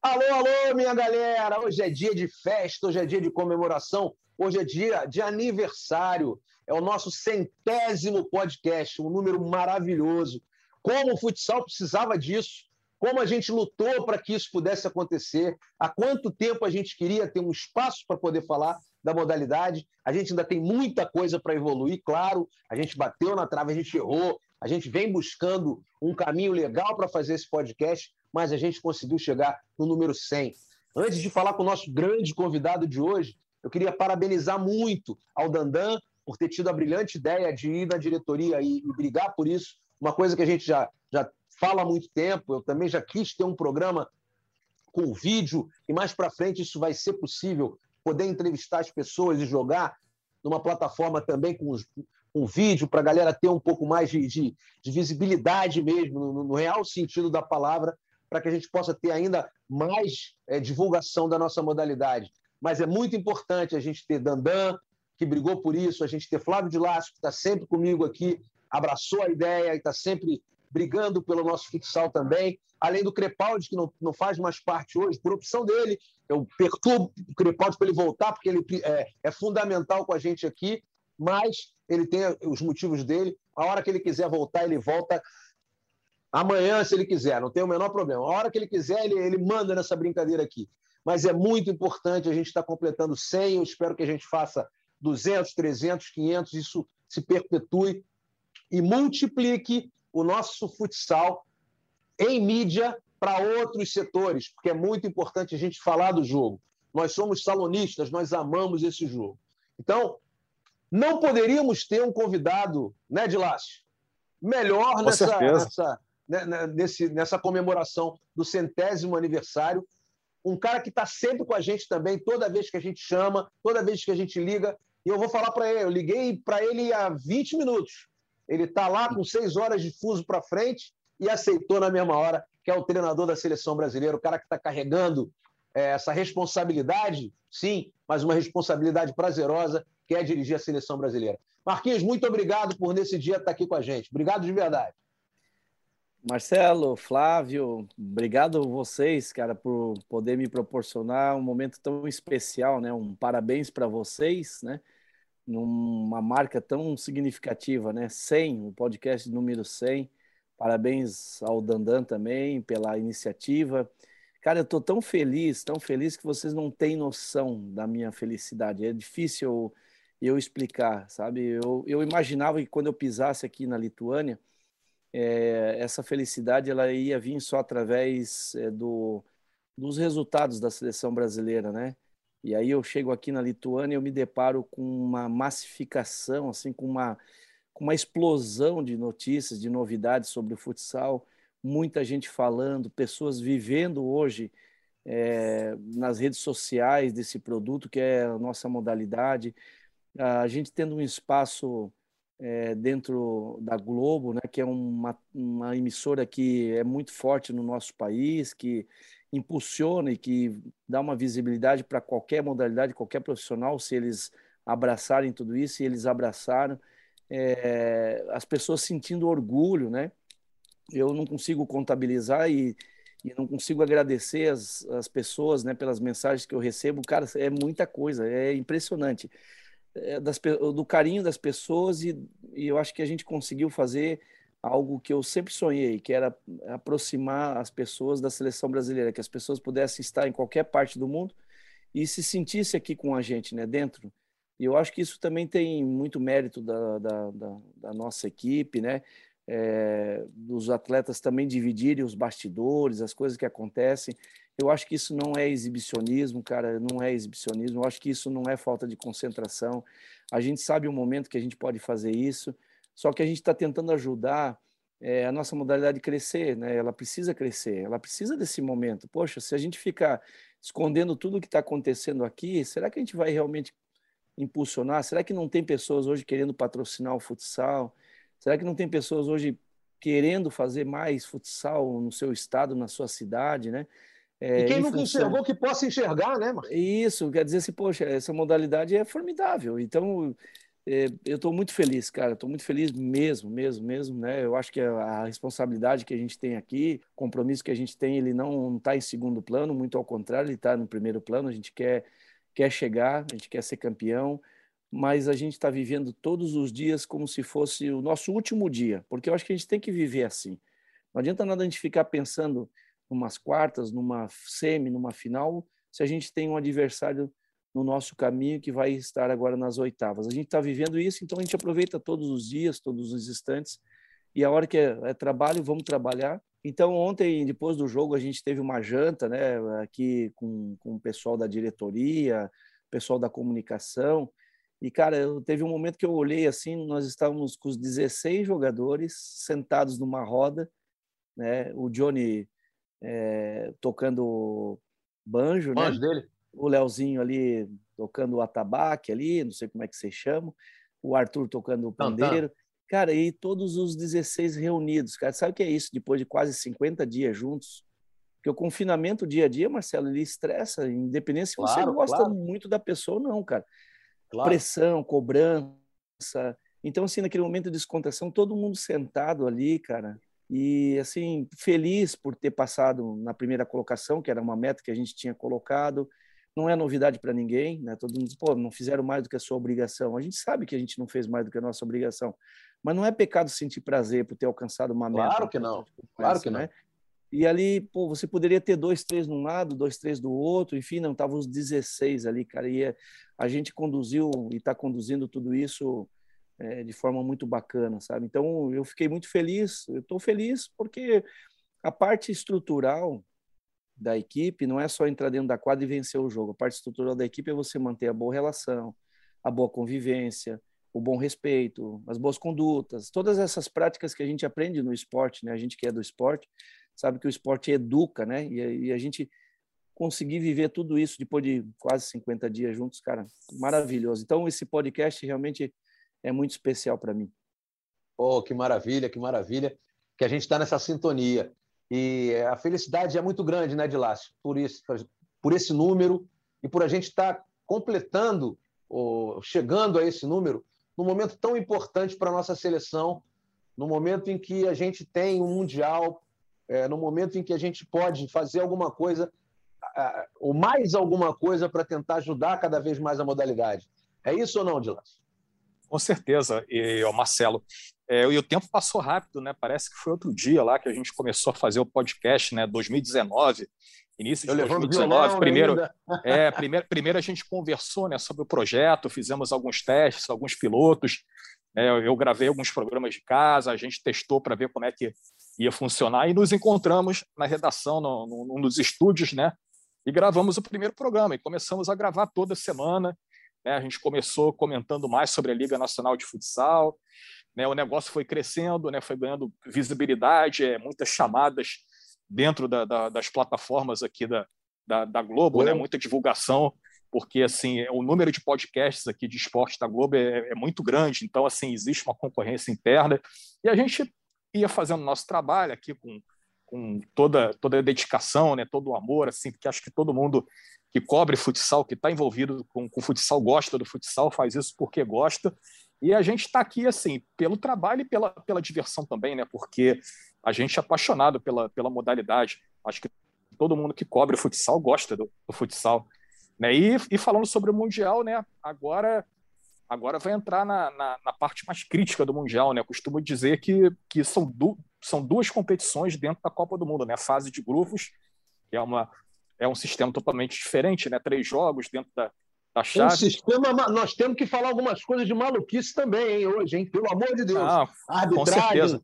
Alô, alô, minha galera! Hoje é dia de festa, hoje é dia de comemoração, hoje é dia de aniversário. É o nosso 100º podcast, um número maravilhoso. Como o futsal precisava disso, como a gente lutou para que isso pudesse acontecer, há quanto tempo a gente queria ter um espaço para poder falar da modalidade. A gente ainda tem muita coisa para evoluir, claro. A gente bateu na trave, a gente errou, a gente vem buscando um caminho legal para fazer esse podcast, mas a gente conseguiu chegar no número 100. Antes de falar com o nosso grande convidado de hoje, eu queria parabenizar muito ao Dandan por ter tido a brilhante ideia de ir na diretoria e brigar por isso, uma coisa que a gente já fala há muito tempo. Eu também já quis ter um programa com vídeo, e mais para frente isso vai ser possível, poder entrevistar as pessoas e jogar numa plataforma também com vídeo, para a galera ter um pouco mais de visibilidade mesmo, no real sentido da palavra, para que a gente possa ter ainda mais divulgação da nossa modalidade. Mas é muito importante a gente ter Dandan, que brigou por isso, a gente ter Flávio de Lácio, que está sempre comigo aqui, abraçou a ideia e está sempre brigando pelo nosso futsal também, além do Crepaldi, que não faz mais parte hoje, por opção dele. Eu perturbo o Crepaldi para ele voltar, porque ele é fundamental com a gente aqui, mas ele tem os motivos dele. A hora que ele quiser voltar, ele volta. Amanhã, se ele quiser, não tem o menor problema. A hora que ele quiser, ele manda nessa brincadeira aqui. Mas é muito importante, a gente está completando 100, eu espero que a gente faça 200, 300, 500, isso se perpetue e multiplique o nosso futsal em mídia para outros setores, porque é muito importante a gente falar do jogo. Nós somos salonistas, nós amamos esse jogo. Então, não poderíamos ter um convidado, né, Dilácio, melhor nessa comemoração do 100º aniversário, um cara que está sempre com a gente também, toda vez que a gente chama, toda vez que a gente liga, e eu vou falar para ele, eu liguei para ele há 20 minutos, ele está lá com 6 horas de fuso para frente e aceitou na mesma hora, que é o treinador da seleção brasileira, o cara que está carregando essa responsabilidade, sim, mas uma responsabilidade prazerosa, que é dirigir a seleção brasileira. Marquinhos, muito obrigado por nesse dia estar aqui com a gente. Obrigado de verdade. Marcelo, Flávio, obrigado a vocês, cara, por poder me proporcionar um momento tão especial, né? Um parabéns para vocês, né? Numa marca tão significativa, né? 100, o podcast número 100. Parabéns ao Dandan também pela iniciativa. Cara, eu estou tão feliz que vocês não têm noção da minha felicidade. É difícil eu explicar, sabe? Eu imaginava que quando eu pisasse aqui na Lituânia, essa felicidade ela ia vir só através dos resultados da seleção brasileira, né? E aí eu chego aqui na Lituânia e eu me deparo com uma massificação, assim, com uma explosão de notícias, de novidades sobre o futsal, muita gente falando, pessoas vivendo hoje nas redes sociais desse produto que é a nossa modalidade, a gente tendo um espaço dentro da Globo, né, que é uma emissora que é muito forte no nosso país, que impulsiona e que dá uma visibilidade para qualquer modalidade, qualquer profissional, se eles abraçarem tudo isso, e eles abraçaram, as pessoas sentindo orgulho, né? Eu não consigo contabilizar e não consigo agradecer as pessoas, né, pelas mensagens que eu recebo. Cara, é muita coisa, é impressionante. Do carinho das pessoas e eu acho que a gente conseguiu fazer algo que eu sempre sonhei, que era aproximar as pessoas da seleção brasileira, que as pessoas pudessem estar em qualquer parte do mundo e se sentisse aqui com a gente, né, dentro. E eu acho que isso também tem muito mérito da nossa equipe, né, dos atletas também dividirem os bastidores, as coisas que acontecem. Eu acho que isso não é exibicionismo, cara, não é exibicionismo. Eu acho que isso não é falta de concentração. A gente sabe o momento que a gente pode fazer isso, só que a gente está tentando ajudar a nossa modalidade a crescer, né? Ela precisa crescer, ela precisa desse momento. Poxa, se a gente ficar escondendo tudo o que está acontecendo aqui, será que a gente vai realmente impulsionar? Será que não tem pessoas hoje querendo patrocinar o futsal? Será que não tem pessoas hoje querendo fazer mais futsal no seu estado, na sua cidade, né? E quem nunca enxergou que possa enxergar, né, Marcos? Isso, quer dizer assim, poxa, essa modalidade é formidável. Então, Eu estou muito feliz, cara. Estou muito feliz mesmo, né? Eu acho que a responsabilidade que a gente tem aqui, o compromisso que a gente tem, ele não está em segundo plano, muito ao contrário, ele está no primeiro plano. A gente quer chegar, a gente quer ser campeão, mas a gente está vivendo todos os dias como se fosse o nosso último dia, porque eu acho que a gente tem que viver assim. Não adianta nada a gente ficar pensando numas quartas, numa semi, numa final, se a gente tem um adversário no nosso caminho que vai estar agora nas oitavas. A gente está vivendo isso, então a gente aproveita todos os dias, todos os instantes, e a hora que é trabalho, vamos trabalhar. Então, ontem, depois do jogo, a gente teve uma janta, né, aqui com o pessoal da diretoria, pessoal da comunicação, e, cara, teve um momento que eu olhei assim, nós estávamos com os 16 jogadores sentados numa roda, né, o Johnny tocando banjo, né? Dele. O Leozinho ali tocando o atabaque ali, não sei como é que vocês chamam, o Arthur tocando o pandeiro. Cara, e todos os 16 reunidos, cara. Sabe o que é isso? Depois de quase 50 dias juntos? Porque o confinamento dia a dia, Marcelo, ele estressa, independente se você gosta muito da pessoa ou não, cara. Pressão, cobrança. Então, assim, naquele momento de descontração, todo mundo sentado ali, cara, e, assim, feliz por ter passado na primeira colocação, que era uma meta que a gente tinha colocado. Não é novidade para ninguém, né? Todo mundo diz, pô, não fizeram mais do que a sua obrigação. A gente sabe que a gente não fez mais do que a nossa obrigação, mas não é pecado sentir prazer por ter alcançado uma meta. Claro que não, claro que não. Né? E ali, pô, você poderia ter 2, 3 num lado, 2, 3 do outro, enfim, não, estavam os 16 ali, cara, e a gente conduziu e está conduzindo tudo isso de forma muito bacana, sabe? Então, eu fiquei muito feliz, eu estou feliz porque a parte estrutural da equipe não é só entrar dentro da quadra e vencer o jogo. A parte estrutural da equipe é você manter a boa relação, a boa convivência, o bom respeito, as boas condutas, todas essas práticas que a gente aprende no esporte, né? A gente que é do esporte sabe que o esporte educa, né? E a gente conseguir viver tudo isso depois de quase 50 dias juntos, cara, maravilhoso. Então, esse podcast realmente é muito especial para mim. Oh, que maravilha, que a gente está nessa sintonia. E a felicidade é muito grande, né, Dilácio? Por esse número e por a gente estar completando, ou chegando a esse número, num momento tão importante para a nossa seleção, no momento em que a gente tem um Mundial, no momento em que a gente pode fazer alguma coisa, ou mais alguma coisa, para tentar ajudar cada vez mais a modalidade. É isso ou não, Dilácio? Com certeza, Marcelo. E o tempo passou rápido, né? Parece que foi outro dia lá que a gente começou a fazer o podcast, né? 2019, início de 2019. Primeiro a gente conversou, né, sobre o projeto, fizemos alguns testes, alguns pilotos. Eu gravei alguns programas de casa, a gente testou para ver como é que ia funcionar e nos encontramos na redação, num dos estúdios, né? E gravamos o primeiro programa e começamos a gravar toda semana. A gente começou comentando mais sobre a Liga Nacional de Futsal, né? O negócio foi crescendo, né? Foi ganhando visibilidade, muitas chamadas dentro das plataformas aqui da Globo, né? Muita divulgação, porque assim, o número de podcasts aqui de esporte da Globo é muito grande, então assim, existe uma concorrência interna e a gente ia fazendo nosso trabalho aqui com toda a dedicação, né? Todo o amor, assim, porque acho que todo mundo que cobre futsal, que está envolvido com futsal, gosta do futsal, faz isso porque gosta. E a gente está aqui assim pelo trabalho e pela diversão também, né? Porque a gente é apaixonado pela modalidade. Acho que todo mundo que cobre o futsal gosta do futsal. Né? E falando sobre o Mundial, né? Agora vai entrar na parte mais crítica do Mundial, né? Eu costumo dizer que são duas competições dentro da Copa do Mundo, né? A fase de grupos, que é um sistema totalmente diferente, né? 3 jogos dentro da chave. Um sistema, nós temos que falar algumas coisas de maluquice também, hein, hoje, hein? Pelo amor de Deus. Arbitragem, com certeza.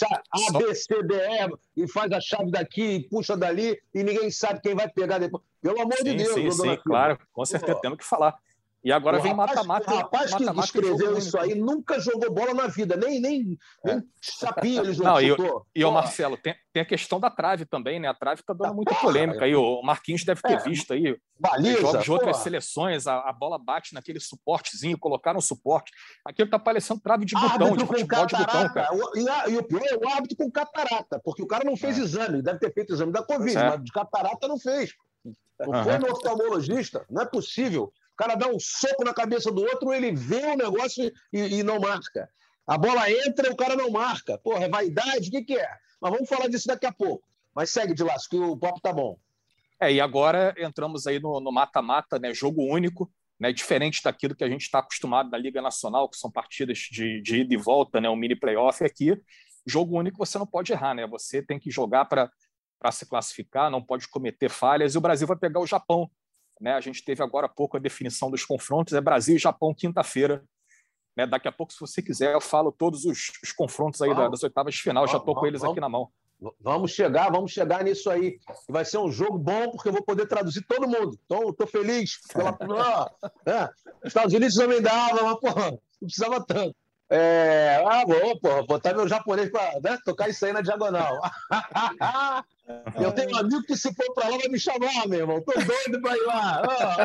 A, B, C, D, E, e faz a chave daqui, puxa dali, e ninguém sabe quem vai pegar depois. Pelo amor de Deus, sim, claro, com certeza, temos que falar. E agora vem mata-mata. O rapaz que escreveu isso aí nunca jogou bola na vida, nem chapinha ele jogou. E o Marcelo, tem a questão da trave também, né? A trave está dando muita polêmica aí. O Marquinhos deve ter visto aí. Baliza, jogos de outras seleções, a bola bate naquele suportezinho, colocaram suporte. Aquilo tá parecendo trave de botão, de futebol de botão, cara. E o pior é o árbitro com catarata, porque o cara não fez exame, deve ter feito exame da Covid, mas de catarata não fez. Não foi no oftalmologista, não é possível. cara dá um soco na cabeça do outro, ele vê o negócio e não marca. A bola entra e o cara não marca. Porra, é vaidade? O que é? Mas vamos falar disso daqui a pouco. Mas segue, de Laço, que o papo tá bom. E agora entramos aí no mata-mata, né? Jogo único, né? Diferente daquilo que a gente está acostumado na Liga Nacional, que são partidas de ida e volta, né? Um mini playoff. Aqui, jogo único você não pode errar, né? Você tem que jogar para se classificar, não pode cometer falhas, e o Brasil vai pegar o Japão, né? A gente teve agora há pouco a definição dos confrontos, é Brasil e Japão, quinta-feira. Né? Daqui a pouco, se você quiser, eu falo todos os confrontos aí das oitavas de final, já estou com eles aqui na mão. Vamos chegar nisso aí. Vai ser um jogo bom, porque eu vou poder traduzir todo mundo. Então, estou feliz. Estados Unidos também dava, mas, porra, não precisava tanto. Vou botar meu japonês para, né, tocar isso aí na diagonal. Eu tenho um amigo que, se for para lá, vai me chamar, meu irmão. Tô doido para ir lá.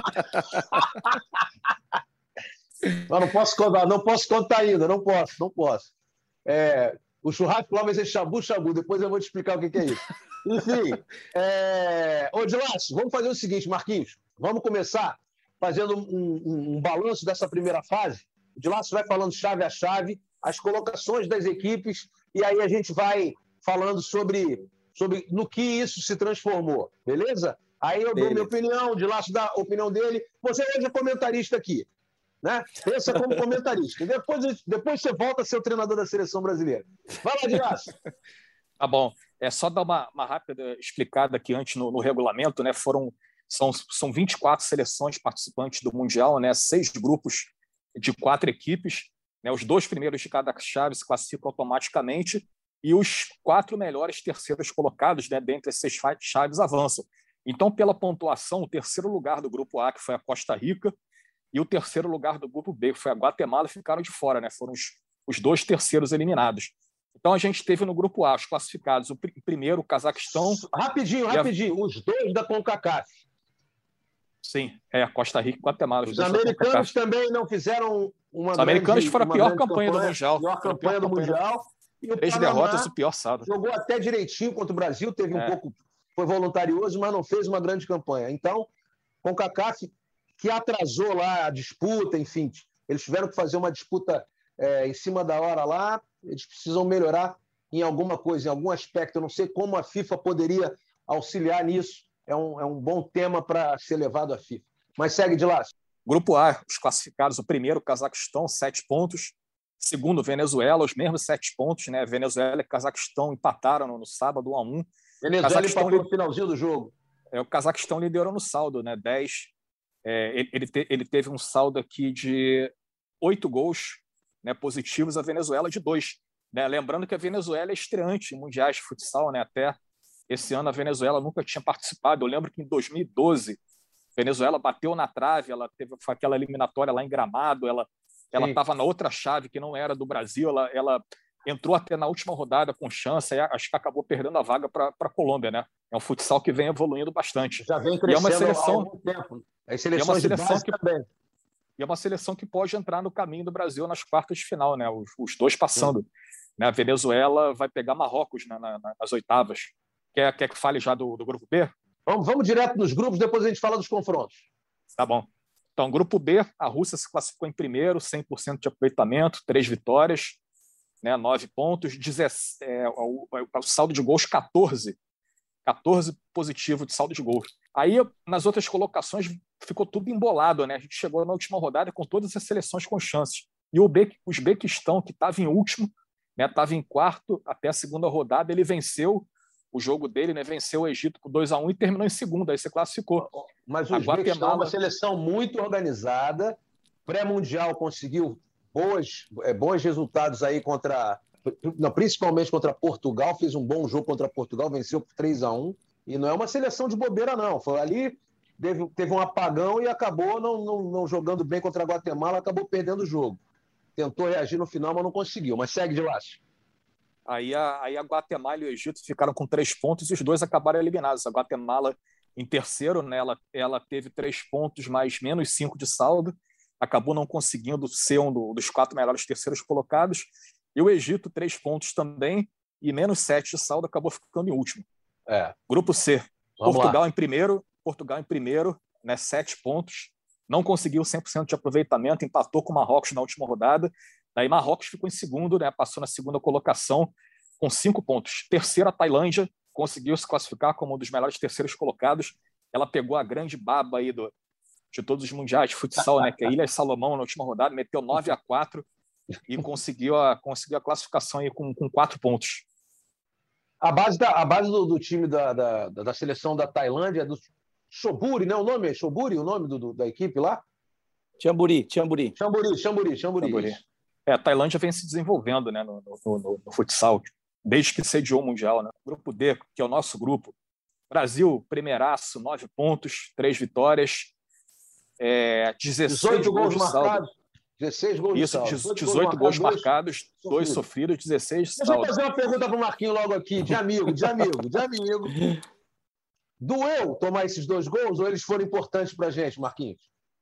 Mas não posso contar ainda, não posso. O churrasco lá vai ser shabu-shabu, depois eu vou te explicar o que é isso. Enfim, Ô, Dilácio, vamos fazer o seguinte, Marquinhos. Vamos começar fazendo um balanço dessa primeira fase. O Dilácio vai falando chave a chave, as colocações das equipes, e aí a gente vai falando sobre no que isso se transformou, beleza? Aí eu dou minha opinião, o Dilácio dá a opinião dele. Você hoje é comentarista aqui, né? Pensa como comentarista. Depois você volta a ser o treinador da seleção brasileira. Vai lá, Dilácio. Tá bom. É só dar uma rápida explicada aqui antes no regulamento, né? São 24 seleções participantes do Mundial, né? 6 grupos de 4 equipes. Né? Os 2 primeiros de cada chave se classificam automaticamente e os 4 melhores terceiros colocados, né, dentre as 6 chaves avançam. Então, pela pontuação, o terceiro lugar do grupo A, que foi a Costa Rica, e o terceiro lugar do grupo B, que foi a Guatemala, ficaram de fora, né? Foram os 2 terceiros eliminados. Então, a gente teve no grupo A os classificados, o primeiro, o Cazaquistão... Rapidinho. Os 2 da CONCACAF. Sim, Costa Rica e Guatemala. Os americanos também não fizeram uma... Os americanos foram a pior campanha do Mundial. Pior campanha do Mundial. E o 3 derrotas, o pior saldo. Jogou até direitinho contra o Brasil, teve um pouco... Foi voluntarioso, mas não fez uma grande campanha. Então, CONCACAF, que atrasou lá a disputa, enfim, eles tiveram que fazer uma disputa em cima da hora lá, eles precisam melhorar em alguma coisa, em algum aspecto. Eu não sei como a FIFA poderia auxiliar nisso. É um bom tema para ser levado à FIFA. Mas segue, Dilácio. Grupo A, os classificados, o primeiro, Cazaquistão, 7 pontos. Segundo, Venezuela, os mesmos 7 pontos, né? Venezuela e Cazaquistão empataram no sábado 1-1. Venezuela empatou no finalzinho do jogo. O Cazaquistão liderou no saldo, né? 10. Ele teve um saldo aqui de 8 gols, né, positivos, a Venezuela de 2. Né? Lembrando que a Venezuela é estreante em mundiais de futsal, né? Até esse ano a Venezuela nunca tinha participado. Eu lembro que em 2012 a Venezuela bateu na trave, ela teve aquela eliminatória lá em Gramado, ela estava na outra chave que não era do Brasil, ela entrou até na última rodada com chance, acho que acabou perdendo a vaga para a Colômbia, né? É um futsal que vem evoluindo bastante. Já vem crescendo há algum tempo. As seleções de base também. E é uma seleção que pode entrar no caminho do Brasil nas quartas de final, né? Os 2 passando. Né? A Venezuela vai pegar Marrocos, né, nas oitavas. Quer que fale já do grupo B? Vamos direto nos grupos, depois a gente fala dos confrontos. Tá bom. Então, grupo B, a Rússia se classificou em primeiro, 100% de aproveitamento, 3 vitórias, né, 9 pontos, o saldo de gols 14 positivo de saldo de gols. Aí, nas outras colocações, ficou tudo embolado, né? A gente chegou na última rodada com todas as seleções com chances. E o Uzbequistão, que estava em último, né, estava em quarto até a segunda rodada, ele venceu o jogo dele, né, venceu o Egito por 2-1 e terminou em segundo, aí se classificou. Mas o Uzbequistão é uma seleção muito organizada, pré-mundial conseguiu bons resultados aí principalmente contra Portugal, fez um bom jogo contra Portugal, venceu por 3-1, e não é uma seleção de bobeira, não. Foi ali, teve um apagão e acabou não jogando bem contra a Guatemala, acabou perdendo o jogo. Tentou reagir no final, mas não conseguiu. Mas segue, Dilácio. Aí a Guatemala e o Egito ficaram com 3 pontos e os 2 acabaram eliminados. A Guatemala em terceiro, né, ela teve 3 pontos, mais menos 5 de saldo, acabou não conseguindo ser um dos 4 melhores terceiros colocados. E o Egito, 3 pontos também, e menos 7 de saldo, acabou ficando em último. Grupo C, Portugal em primeiro, né, 7 pontos, não conseguiu 100% de aproveitamento, empatou com o Marrocos na última rodada. Daí Marrocos ficou em segundo, né? Passou na segunda colocação com 5 pontos. Terceira, a Tailândia conseguiu se classificar como um dos melhores terceiros colocados. Ela pegou a grande baba aí de todos os mundiais de futsal, né? Que é a Ilha Salomão na última rodada, meteu 9-4 e conseguiu a classificação aí com 4 pontos. A base do time da seleção da Tailândia é do Chonburi, né? O nome é Chonburi, o nome da equipe lá? Chonburi. A Tailândia vem se desenvolvendo, né, no futsal, desde que sediou o Mundial, né? Grupo D, que é o nosso grupo. Brasil, primeiraço, 9 pontos, 3 vitórias, 16 gols marcados. 16 gols de saldo. Isso, 18 gols marcados, 2 sofridos, 16 de saldo. Deixa eu fazer uma pergunta para o Marquinhos logo aqui, de amigo. Doeu tomar esses 2 gols ou eles foram importantes para a gente, Marquinhos?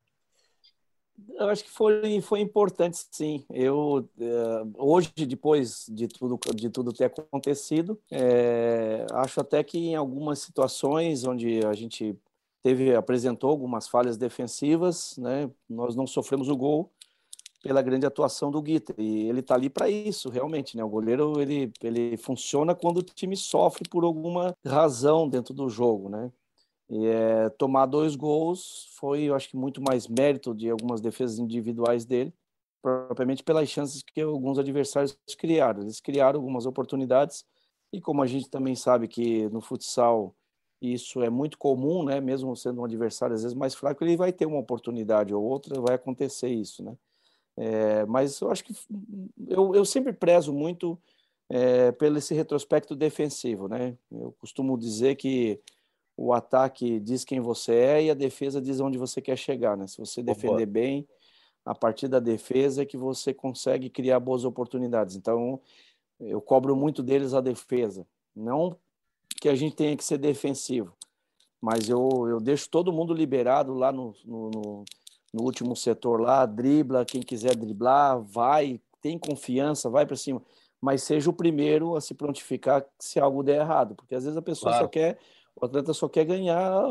Eu acho que foi importante, sim. Hoje, depois de tudo ter acontecido, acho até que em algumas situações onde a gente apresentou algumas falhas defensivas, né, nós não sofremos o gol pela grande atuação do Guiter. E ele está ali para isso, realmente, né? O goleiro ele funciona quando o time sofre por alguma razão dentro do jogo, né? E tomar 2 gols foi, eu acho que muito mais mérito de algumas defesas individuais dele, propriamente pelas chances que alguns adversários criaram. Eles criaram algumas oportunidades e como a gente também sabe que no futsal isso é muito comum, né? Mesmo sendo um adversário às vezes mais fraco, ele vai ter uma oportunidade ou outra, vai acontecer isso, né? Mas eu acho que eu sempre prezo muito pelo esse retrospecto defensivo, né? Eu costumo dizer que o ataque diz quem você é e a defesa diz onde você quer chegar, né? Se você defender bem, a partir da defesa é que você consegue criar boas oportunidades. Então, eu cobro muito deles a defesa. Não que a gente tenha que ser defensivo, mas eu deixo todo mundo liberado lá no último setor lá, dribla, quem quiser driblar, vai, tem confiança, vai para cima, mas seja o primeiro a se prontificar se algo der errado, porque às vezes a pessoa o atleta só quer ganhar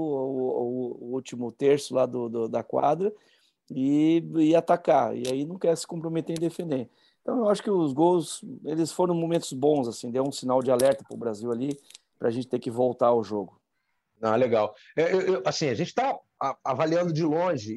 o último terço lá da quadra e atacar, e aí não quer se comprometer em defender. Então eu acho que os gols, eles foram momentos bons, assim, deu um sinal de alerta para o Brasil ali, para a gente ter que voltar ao jogo. Legal. Assim, a gente está avaliando de longe,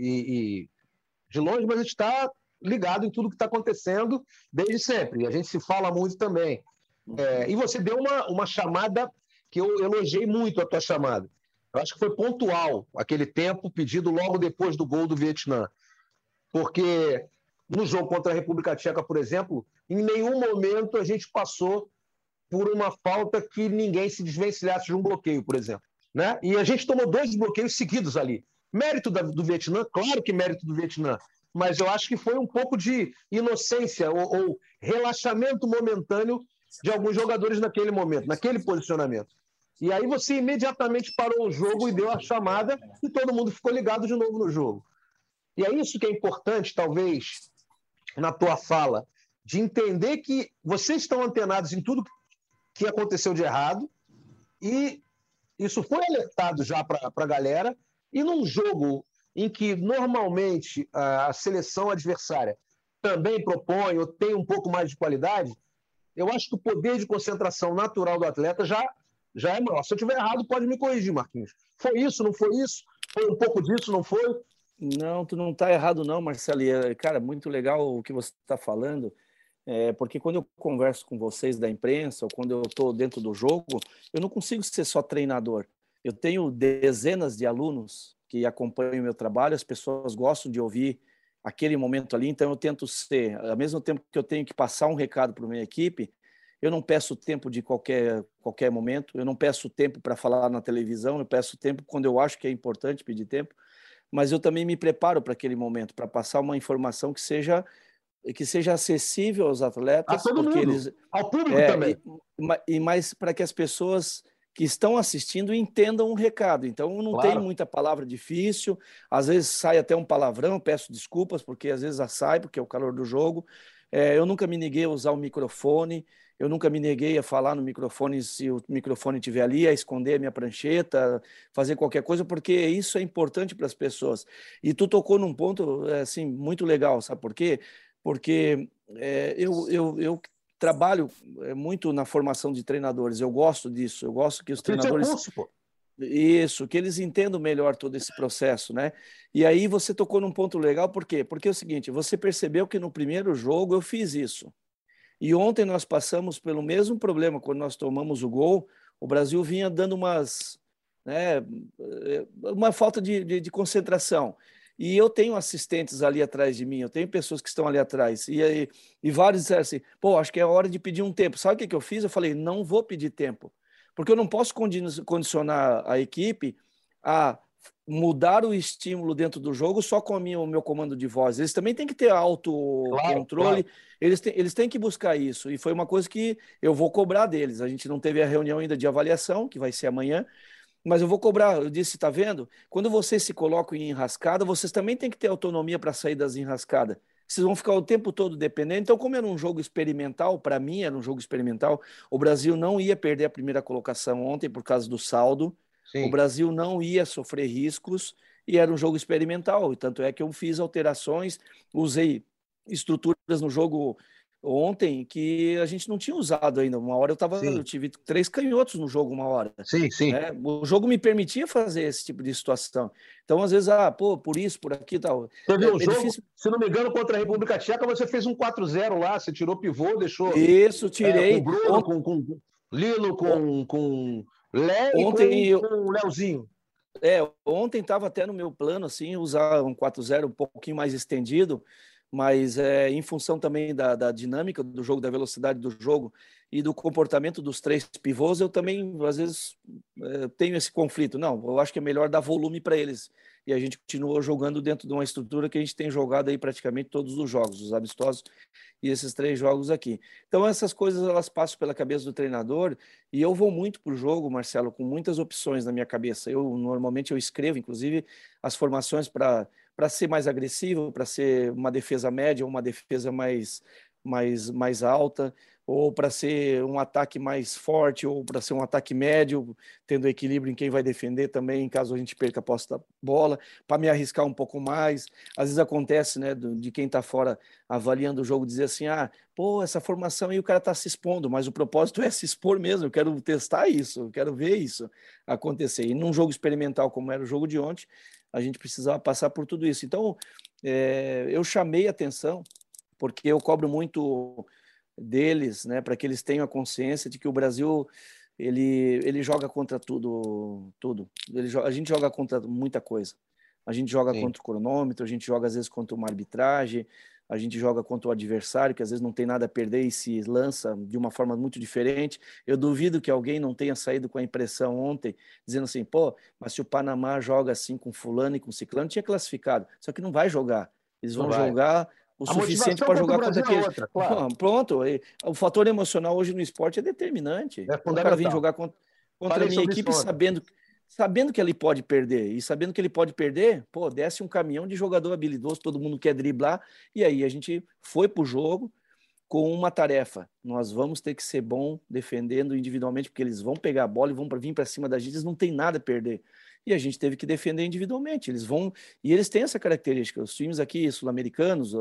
de longe, mas a gente está ligado em tudo que está acontecendo desde sempre. E a gente se fala muito também. E você deu uma chamada que eu elogiei muito a tua chamada. Eu acho que foi pontual aquele tempo pedido logo depois do gol do Vietnã. Porque no jogo contra a República Tcheca, por exemplo, em nenhum momento a gente passou por uma falta que ninguém se desvencilhasse de um bloqueio, por exemplo. Né? E a gente tomou 2 bloqueios seguidos ali. Mérito do Vietnã, claro que mérito do Vietnã, mas eu acho que foi um pouco de inocência ou relaxamento momentâneo de alguns jogadores naquele momento, naquele posicionamento. E aí você imediatamente parou o jogo e deu a chamada e todo mundo ficou ligado de novo no jogo. E é isso que é importante, talvez, na tua fala, de entender que vocês estão antenados em tudo que aconteceu de errado e isso foi alertado já para a galera, e num jogo em que normalmente a seleção adversária também propõe ou tem um pouco mais de qualidade, eu acho que o poder de concentração natural do atleta já é maior. Se eu estiver errado, pode me corrigir, Marquinhos. Foi isso, não foi isso? Foi um pouco disso, não foi? Não, tu não está errado não, Marcelo. Cara, muito legal o que você está falando. Porque quando eu converso com vocês da imprensa ou quando eu estou dentro do jogo, eu não consigo ser só treinador. Eu tenho dezenas de alunos que acompanham o meu trabalho, as pessoas gostam de ouvir aquele momento ali, então eu tento ser, ao mesmo tempo que eu tenho que passar um recado para a minha equipe, eu não peço tempo de qualquer momento, eu não peço tempo para falar na televisão, eu peço tempo quando eu acho que é importante pedir tempo, mas eu também me preparo para aquele momento, para passar uma informação que seja acessível aos atletas, a todo mundo, ao público também. Mas para que as pessoas que estão assistindo entendam o recado. Então, não tem muita palavra difícil, às vezes sai até um palavrão, peço desculpas, porque às vezes sai, porque é o calor do jogo. Eu nunca me neguei a usar o microfone, eu nunca me neguei a falar no microfone se o microfone estiver ali, a esconder a minha prancheta, fazer qualquer coisa, porque isso é importante para as pessoas. E tu tocou num ponto assim, muito legal, sabe por quê? Porque eu trabalho muito na formação de treinadores, eu gosto disso, eu gosto que os treinadores... Curso, pô. Isso, que eles entendam melhor todo esse processo, né? E aí você tocou num ponto legal, por quê? Porque é o seguinte, você percebeu que no primeiro jogo eu fiz isso. E ontem nós passamos pelo mesmo problema, quando nós tomamos o gol, o Brasil vinha dando uma falta de concentração. E eu tenho assistentes ali atrás de mim, eu tenho pessoas que estão ali atrás. E vários disseram assim, pô, acho que é hora de pedir um tempo. Sabe o que eu fiz? Eu falei, não vou pedir tempo. Porque eu não posso condicionar a equipe a mudar o estímulo dentro do jogo só com o meu comando de voz. Eles também têm que ter autocontrole, claro. Eles têm que buscar isso. E foi uma coisa que eu vou cobrar deles. A gente não teve a reunião ainda de avaliação, que vai ser amanhã, mas eu vou cobrar. Eu disse, tá vendo? Quando vocês se colocam em enrascada, vocês também têm que ter autonomia para sair das enrascadas. Vocês vão ficar o tempo todo dependendo. Então, como era um jogo experimental, para mim era um jogo experimental, o Brasil não ia perder a primeira colocação ontem por causa do saldo. Sim. O Brasil não ia sofrer riscos e era um jogo experimental. E tanto é que eu fiz alterações, usei estruturas no jogo ontem que a gente não tinha usado ainda. Uma hora eu tive 3 canhotos no jogo, uma hora. Sim, sim. Né? O jogo me permitia fazer esse tipo de situação. Então, às vezes, por isso, por aqui e tal. Teve um jogo, difícil... se não me engano, contra a República Tcheca, você fez um 4-0 lá, você tirou pivô, deixou... Isso, tirei. Com o Bruno, com Lilo, com Lé e com o Leozinho. Ontem estava até no meu plano, assim, usar um 4-0 um pouquinho mais estendido, mas em função também da dinâmica do jogo, da velocidade do jogo e do comportamento dos 3 pivôs, eu também, às vezes, tenho esse conflito. Não, eu acho que é melhor dar volume para eles. E a gente continuou jogando dentro de uma estrutura que a gente tem jogado aí praticamente todos os jogos, os amistosos e esses 3 jogos aqui. Então, essas coisas, elas passam pela cabeça do treinador e eu vou muito para o jogo, Marcelo, com muitas opções na minha cabeça. Normalmente, eu escrevo, inclusive, as formações para ser mais agressivo, para ser uma defesa média, uma defesa mais alta, ou para ser um ataque mais forte, ou para ser um ataque médio, tendo equilíbrio em quem vai defender também, caso a gente perca a posse da bola, para me arriscar um pouco mais. Às vezes acontece, né, de quem está fora avaliando o jogo, dizer assim, essa formação aí o cara está se expondo, mas o propósito é se expor mesmo, eu quero testar isso, eu quero ver isso acontecer. E num jogo experimental como era o jogo de ontem, a gente precisava passar por tudo isso. Então, eu chamei a atenção, porque eu cobro muito deles, né, para que eles tenham a consciência de que o Brasil ele joga contra tudo. A gente joga contra muita coisa. A gente joga contra o cronômetro, a gente joga às vezes contra uma arbitragem, a gente joga contra o adversário, que às vezes não tem nada a perder e se lança de uma forma muito diferente. Eu duvido que alguém não tenha saído com a impressão ontem, dizendo assim, mas se o Panamá joga assim com fulano e com ciclano, tinha classificado. Só que não vai jogar. Eles vão jogar o suficiente para jogar contra aqueles. Claro. Pronto, o fator emocional hoje no esporte é determinante. O cara vem jogar contra a minha equipe sabendo que ele pode perder. E sabendo que ele pode perder, desce um caminhão de jogador habilidoso, todo mundo quer driblar. E aí a gente foi para o jogo com uma tarefa. Nós vamos ter que ser bom defendendo individualmente, porque eles vão pegar a bola e vão vir para cima da gente, eles não tem nada a perder. E a gente teve que defender individualmente. E eles têm essa característica. Os times aqui sul-americanos,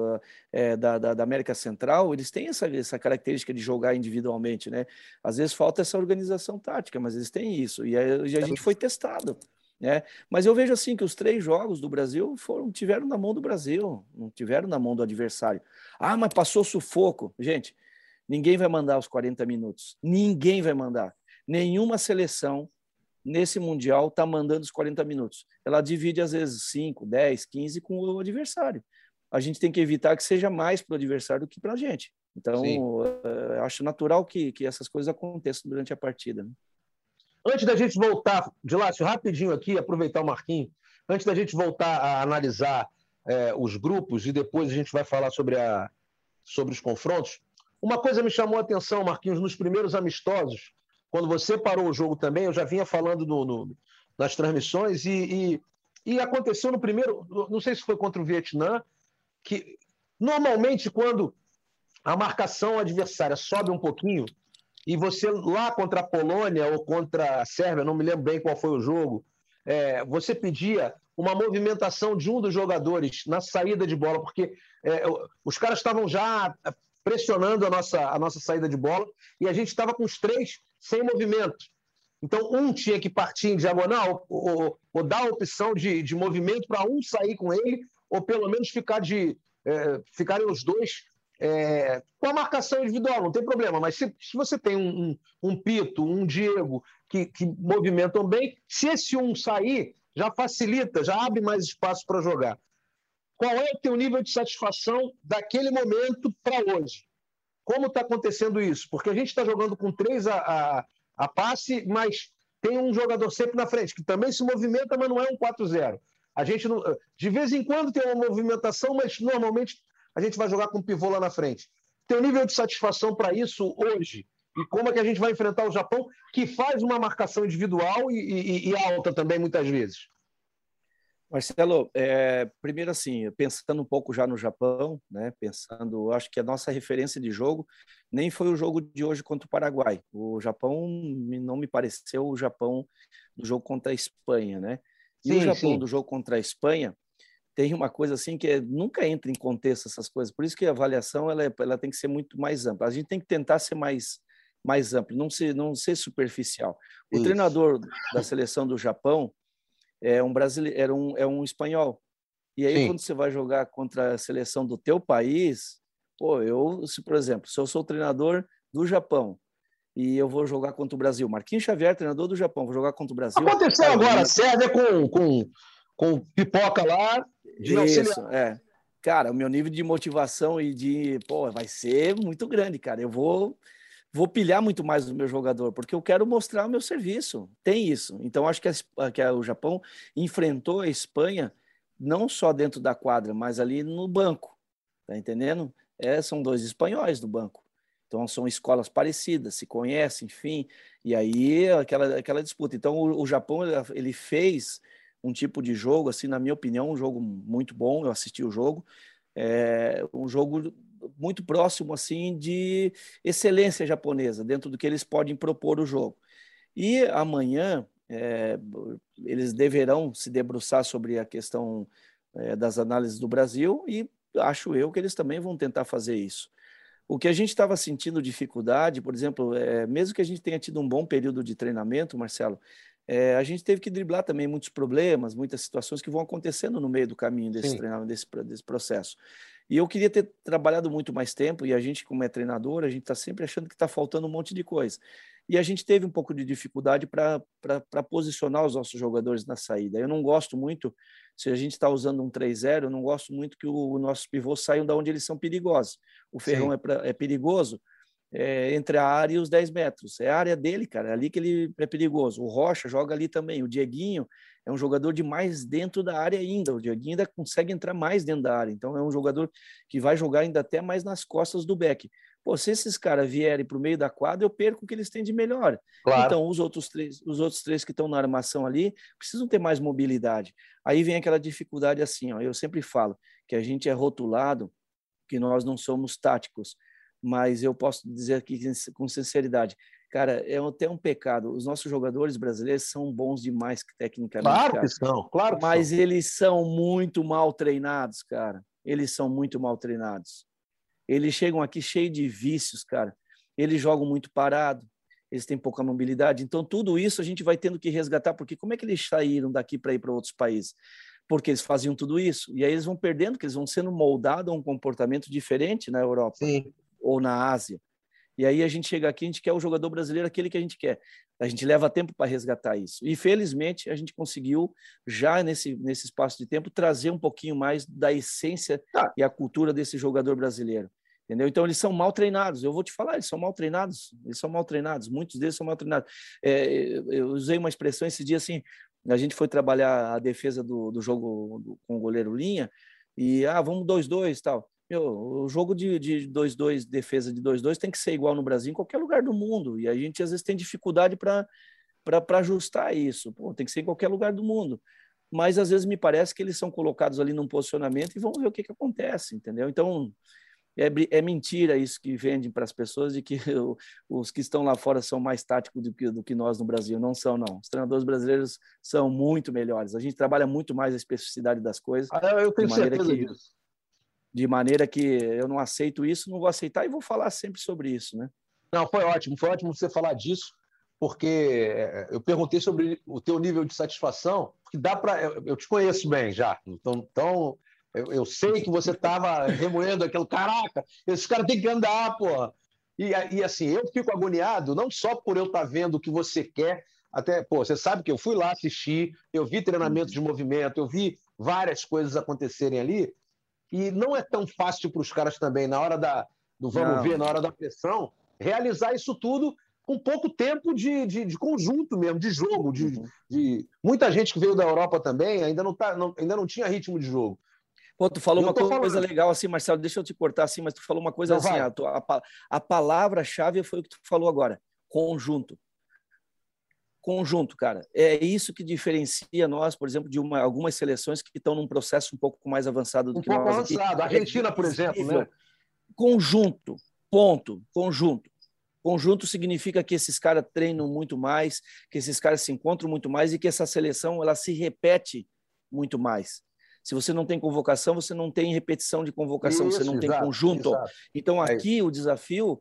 da América Central, eles têm essa característica de jogar individualmente, né? Às vezes falta essa organização tática, mas eles têm isso. E a gente foi testado, né? Mas eu vejo assim que os 3 jogos do Brasil tiveram na mão do Brasil, não tiveram na mão do adversário. Mas passou sufoco. Gente, ninguém vai mandar os 40 minutos. Ninguém vai mandar. Nenhuma seleção nesse Mundial está mandando os 40 minutos. Ela divide, às vezes, 5, 10, 15 com o adversário. A gente tem que evitar que seja mais para o adversário do que para a gente. Então, eu acho natural que essas coisas aconteçam durante a partida, né? Antes da gente voltar, Dilácio, rapidinho aqui, aproveitar o Marquinhos, antes da gente voltar a analisar os grupos e depois a gente vai falar sobre os confrontos, uma coisa me chamou a atenção, Marquinhos, nos primeiros amistosos, quando você parou o jogo também, eu já vinha falando nas transmissões e aconteceu no primeiro, não sei se foi contra o Vietnã, que normalmente quando a marcação adversária sobe um pouquinho, e você lá contra a Polônia ou contra a Sérvia, não me lembro bem qual foi o jogo, você pedia uma movimentação de um dos jogadores na saída de bola, porque os caras estavam já pressionando a nossa saída de bola e a gente estava com os três sem movimento. Então, um tinha que partir em diagonal ou dar a opção de movimento para um sair com ele, ou pelo menos ficarem os dois com a marcação individual, não tem problema. Mas se você tem um Pito, um Diego, que movimentam bem, se esse um sair, já facilita, já abre mais espaço para jogar. Qual é o teu nível de satisfação daquele momento para hoje? Como está acontecendo isso? Porque a gente está jogando com 3 a passe, mas tem um jogador sempre na frente, que também se movimenta, mas não é um 4-0. A gente não, de vez em quando tem uma movimentação, mas normalmente a gente vai jogar com um pivô lá na frente. Tem um nível de satisfação para isso hoje? E como é que a gente vai enfrentar o Japão, que faz uma marcação individual e alta também, muitas vezes? Marcelo, primeiro assim, pensando um pouco já no Japão, né? Pensando, acho que a nossa referência de jogo nem foi o jogo de hoje contra o Paraguai. O Japão não me pareceu o Japão do jogo contra a Espanha, né? E o Japão do jogo contra a Espanha tem uma coisa assim que nunca entra em contexto essas coisas. Por isso que a avaliação ela tem que ser muito mais ampla. A gente tem que tentar ser mais amplo, não ser superficial. O treinador da seleção do Japão é um brasileiro, é um espanhol. E aí, quando você vai jogar contra a seleção do teu país, por exemplo, se eu sou o treinador do Japão e eu vou jogar contra o Brasil, Marquinhos Xavier, treinador do Japão, vou jogar contra o Brasil. Aconteceu agora, Sérvia com pipoca lá, de auxiliar. Cara, o meu nível de motivação e vai ser muito grande, cara. Eu vou pilhar muito mais do meu jogador, porque eu quero mostrar o meu serviço. Tem isso. Então, acho que o Japão enfrentou a Espanha não só dentro da quadra, mas ali no banco. Tá entendendo? São 2 espanhóis no banco. Então, são escolas parecidas, se conhecem, enfim. E aí, aquela disputa. Então, o Japão, ele fez um tipo de jogo, assim, na minha opinião, um jogo muito bom. Eu assisti o jogo. Um jogo muito próximo assim de excelência japonesa dentro do que eles podem propor o jogo. E amanhã eles deverão se debruçar sobre a questão das análises do Brasil e acho eu que eles também vão tentar fazer isso. O que a gente estava sentindo dificuldade, por exemplo, mesmo que a gente tenha tido um bom período de treinamento, Marcelo, a gente teve que driblar também muitos problemas, muitas situações que vão acontecendo no meio do caminho desse treinamento, desse processo. E eu queria ter trabalhado muito mais tempo, e a gente, como é treinador, a gente está sempre achando que está faltando um monte de coisa. E a gente teve um pouco de dificuldade para posicionar os nossos jogadores na saída. Eu não gosto muito, se a gente está usando um 3-0, eu não gosto muito que os nossos pivôs saiam de onde eles são perigosos. O Ferrão é perigoso entre a área e os 10 metros. É a área dele, cara, é ali que ele é perigoso. O Rocha joga ali também. O Dieguinho é um jogador de mais dentro da área ainda. O Dieguinho ainda consegue entrar mais dentro da área. Então, é um jogador que vai jogar ainda até mais nas costas do Beck. Se esses caras vierem para o meio da quadra, eu perco o que eles têm de melhor. Claro. Então, os outros três que estão na armação ali precisam ter mais mobilidade. Aí vem aquela dificuldade assim, eu sempre falo que a gente é rotulado, que nós não somos táticos, mas eu posso dizer aqui com sinceridade, cara, é até um pecado. Os nossos jogadores brasileiros são bons demais tecnicamente. Claro que são, claro que mas eles são muito mal treinados, cara. Eles são muito mal treinados. Eles chegam aqui cheios de vícios, cara. Eles jogam muito parado, eles têm pouca mobilidade. Então, tudo isso a gente vai tendo que resgatar, porque como é que eles saíram daqui para ir para outros países? Porque eles faziam tudo isso. E aí eles vão perdendo, que eles vão sendo moldados a um comportamento diferente na Europa. Sim. Ou na Ásia. E aí a gente chega aqui, a gente quer o jogador brasileiro, aquele que a gente quer. A gente leva tempo para resgatar isso. E, felizmente, a gente conseguiu, já nesse espaço de tempo, trazer um pouquinho mais da essência e a cultura desse jogador brasileiro. Entendeu? Então, eles são mal treinados. Eu vou te falar, eles são mal treinados. Eles são mal treinados. Muitos deles são mal treinados. Eu usei uma expressão esse dia assim, a gente foi trabalhar a defesa do jogo com o goleiro Linha e, vamos 2-2 e tal. O jogo de 2-2, defesa de 2-2 tem que ser igual no Brasil, em qualquer lugar do mundo. E a gente, às vezes, tem dificuldade para ajustar isso. Tem que ser em qualquer lugar do mundo. Mas, às vezes, me parece que eles são colocados ali num posicionamento e vamos ver o que acontece, entendeu? Então, É mentira isso que vendem para as pessoas, de que os que estão lá fora são mais táticos do que nós no Brasil. Não são, não. Os treinadores brasileiros são muito melhores. A gente trabalha muito mais a especificidade das coisas. Eu tenho certeza disso. De maneira que eu não aceito isso, não vou aceitar e vou falar sempre sobre isso, né? Não, foi ótimo você falar disso, porque eu perguntei sobre o teu nível de satisfação, porque dá para... Eu te conheço bem já, então eu sei que você estava remoendo aquilo, caraca, esses caras têm que andar, porra. E assim, eu fico agoniado, não só por eu estar vendo o que você quer, até, pô, você sabe que eu fui lá assistir, eu vi treinamento de movimento, eu vi várias coisas acontecerem ali, e não é tão fácil para os caras também, na hora do vamos ver, na hora da pressão, realizar isso tudo com pouco tempo de conjunto mesmo, de jogo. Muita gente que veio da Europa também ainda não tinha ritmo de jogo. Pô, tu falou uma coisa legal assim, Marcelo, deixa eu te cortar assim, mas tu falou uma coisa assim, a palavra-chave foi o que tu falou agora, conjunto. Conjunto, cara. É isso que diferencia nós, por exemplo, de algumas seleções que estão num processo um pouco mais avançado do que nós. Um pouco avançado. A Argentina, por exemplo, né? Conjunto, ponto, conjunto. Conjunto significa que esses caras treinam muito mais, que esses caras se encontram muito mais e que essa seleção ela se repete muito mais. Se você não tem convocação, você não tem repetição de convocação, você não tem conjunto. Exato. Então, aqui o desafio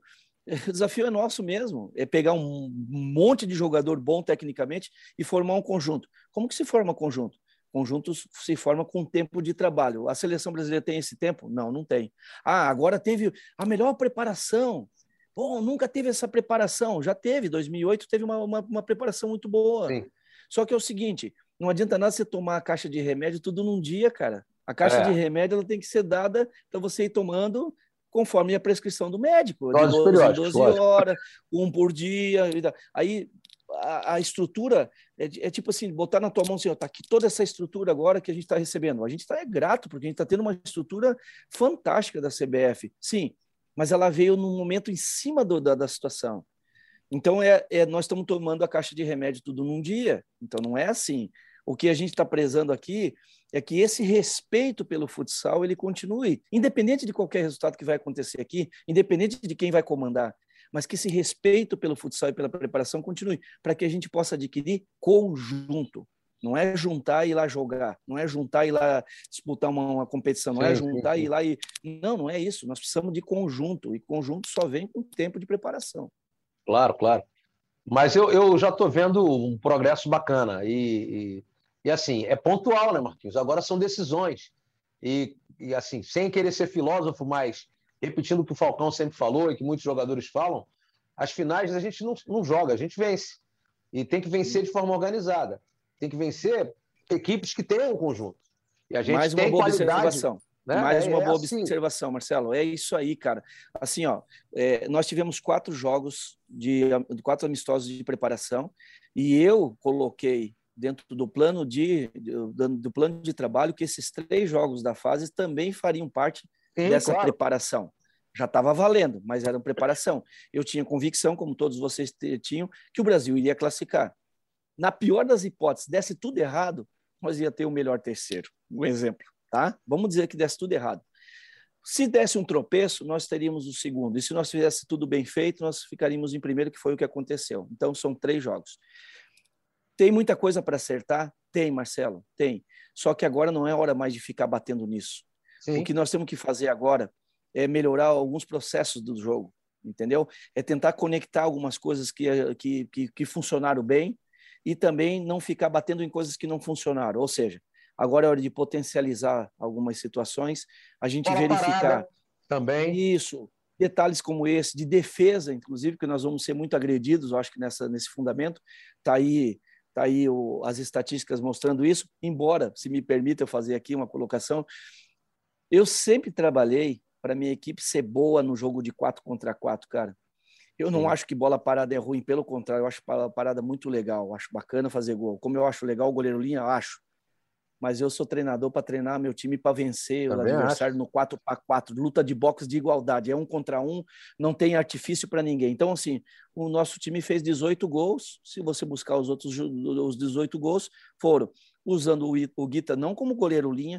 é nosso mesmo, é pegar um monte de jogador bom tecnicamente e formar um conjunto. Como que se forma conjunto? Conjunto se forma com tempo de trabalho. A seleção brasileira tem esse tempo? Não, não tem. Agora teve a melhor preparação. Bom, nunca teve essa preparação. Já teve, 2008 teve uma preparação muito boa. Sim. Só que é o seguinte, não adianta nada você tomar a caixa de remédio tudo num dia, cara. A caixa de remédio ela tem que ser dada para você ir tomando conforme a prescrição do médico. De 12 em 12 horas, um por dia. Aí a estrutura é tipo assim, botar na tua mão assim, tá aqui toda essa estrutura agora que a gente está recebendo. A gente está grato, porque a gente está tendo uma estrutura fantástica da CBF. Sim, mas ela veio num momento em cima da situação. Então, nós estamos tomando a caixa de remédio tudo num dia. Então, não é assim. O que a gente está prezando aqui é que esse respeito pelo futsal ele continue, independente de qualquer resultado que vai acontecer aqui, independente de quem vai comandar, mas que esse respeito pelo futsal e pela preparação continue, para que a gente possa adquirir conjunto. Não é juntar e ir lá jogar, não é juntar e ir lá disputar uma competição, não é juntar e ir lá e... Não é isso. Nós precisamos de conjunto, e conjunto só vem com tempo de preparação. Claro, claro. Mas eu já estou vendo um progresso bacana. E assim, é pontual, né, Marquinhos? Agora são decisões. E assim, sem querer ser filósofo, mas repetindo o que o Falcão sempre falou e que muitos jogadores falam, as finais a gente não joga, a gente vence. E tem que vencer de forma organizada. Tem que vencer equipes que tenham um conjunto. E a gente Mais uma tem boa qualidade, observação. Né? Mais uma boa observação, Marcelo. É isso aí, cara. Assim, nós tivemos 4 jogos 4 amistosos de preparação e eu coloquei dentro do plano de trabalho que esses 3 jogos da fase também fariam parte dessa preparação. Já estava valendo, mas era uma preparação. Eu tinha convicção, como todos vocês tinham, que o Brasil iria classificar. Na pior das hipóteses, desse tudo errado, nós ia ter o melhor terceiro. Um exemplo. Tá? Vamos dizer que desse tudo errado. Se desse um tropeço, nós teríamos o segundo. E se nós fizesse tudo bem feito, nós ficaríamos em primeiro, que foi o que aconteceu. Então, são 3 jogos. Tem muita coisa para acertar? Tem, Marcelo, tem. Só que agora não é hora mais de ficar batendo nisso. Sim. O que nós temos que fazer agora é melhorar alguns processos do jogo, entendeu? É tentar conectar algumas coisas que funcionaram bem e também não ficar batendo em coisas que não funcionaram. Ou seja, agora é hora de potencializar algumas situações, a gente verificar também isso, detalhes como esse, de defesa, inclusive, que nós vamos ser muito agredidos, eu acho que nesse fundamento, está aí as estatísticas mostrando isso, embora, se me permita eu fazer aqui uma colocação, eu sempre trabalhei para minha equipe ser boa no jogo de 4 contra 4, cara. Eu não acho que bola parada é ruim, pelo contrário, eu acho bola parada muito legal, eu acho bacana fazer gol. Como eu acho legal o goleiro linha, acho. Mas eu sou treinador para treinar meu time para vencer também o adversário no 4x4, luta de boxe de igualdade, é 1 contra 1, não tem artifício para ninguém. Então, assim, o nosso time fez 18 gols, se você buscar os 18 gols, foram usando o Guita não como goleiro linha,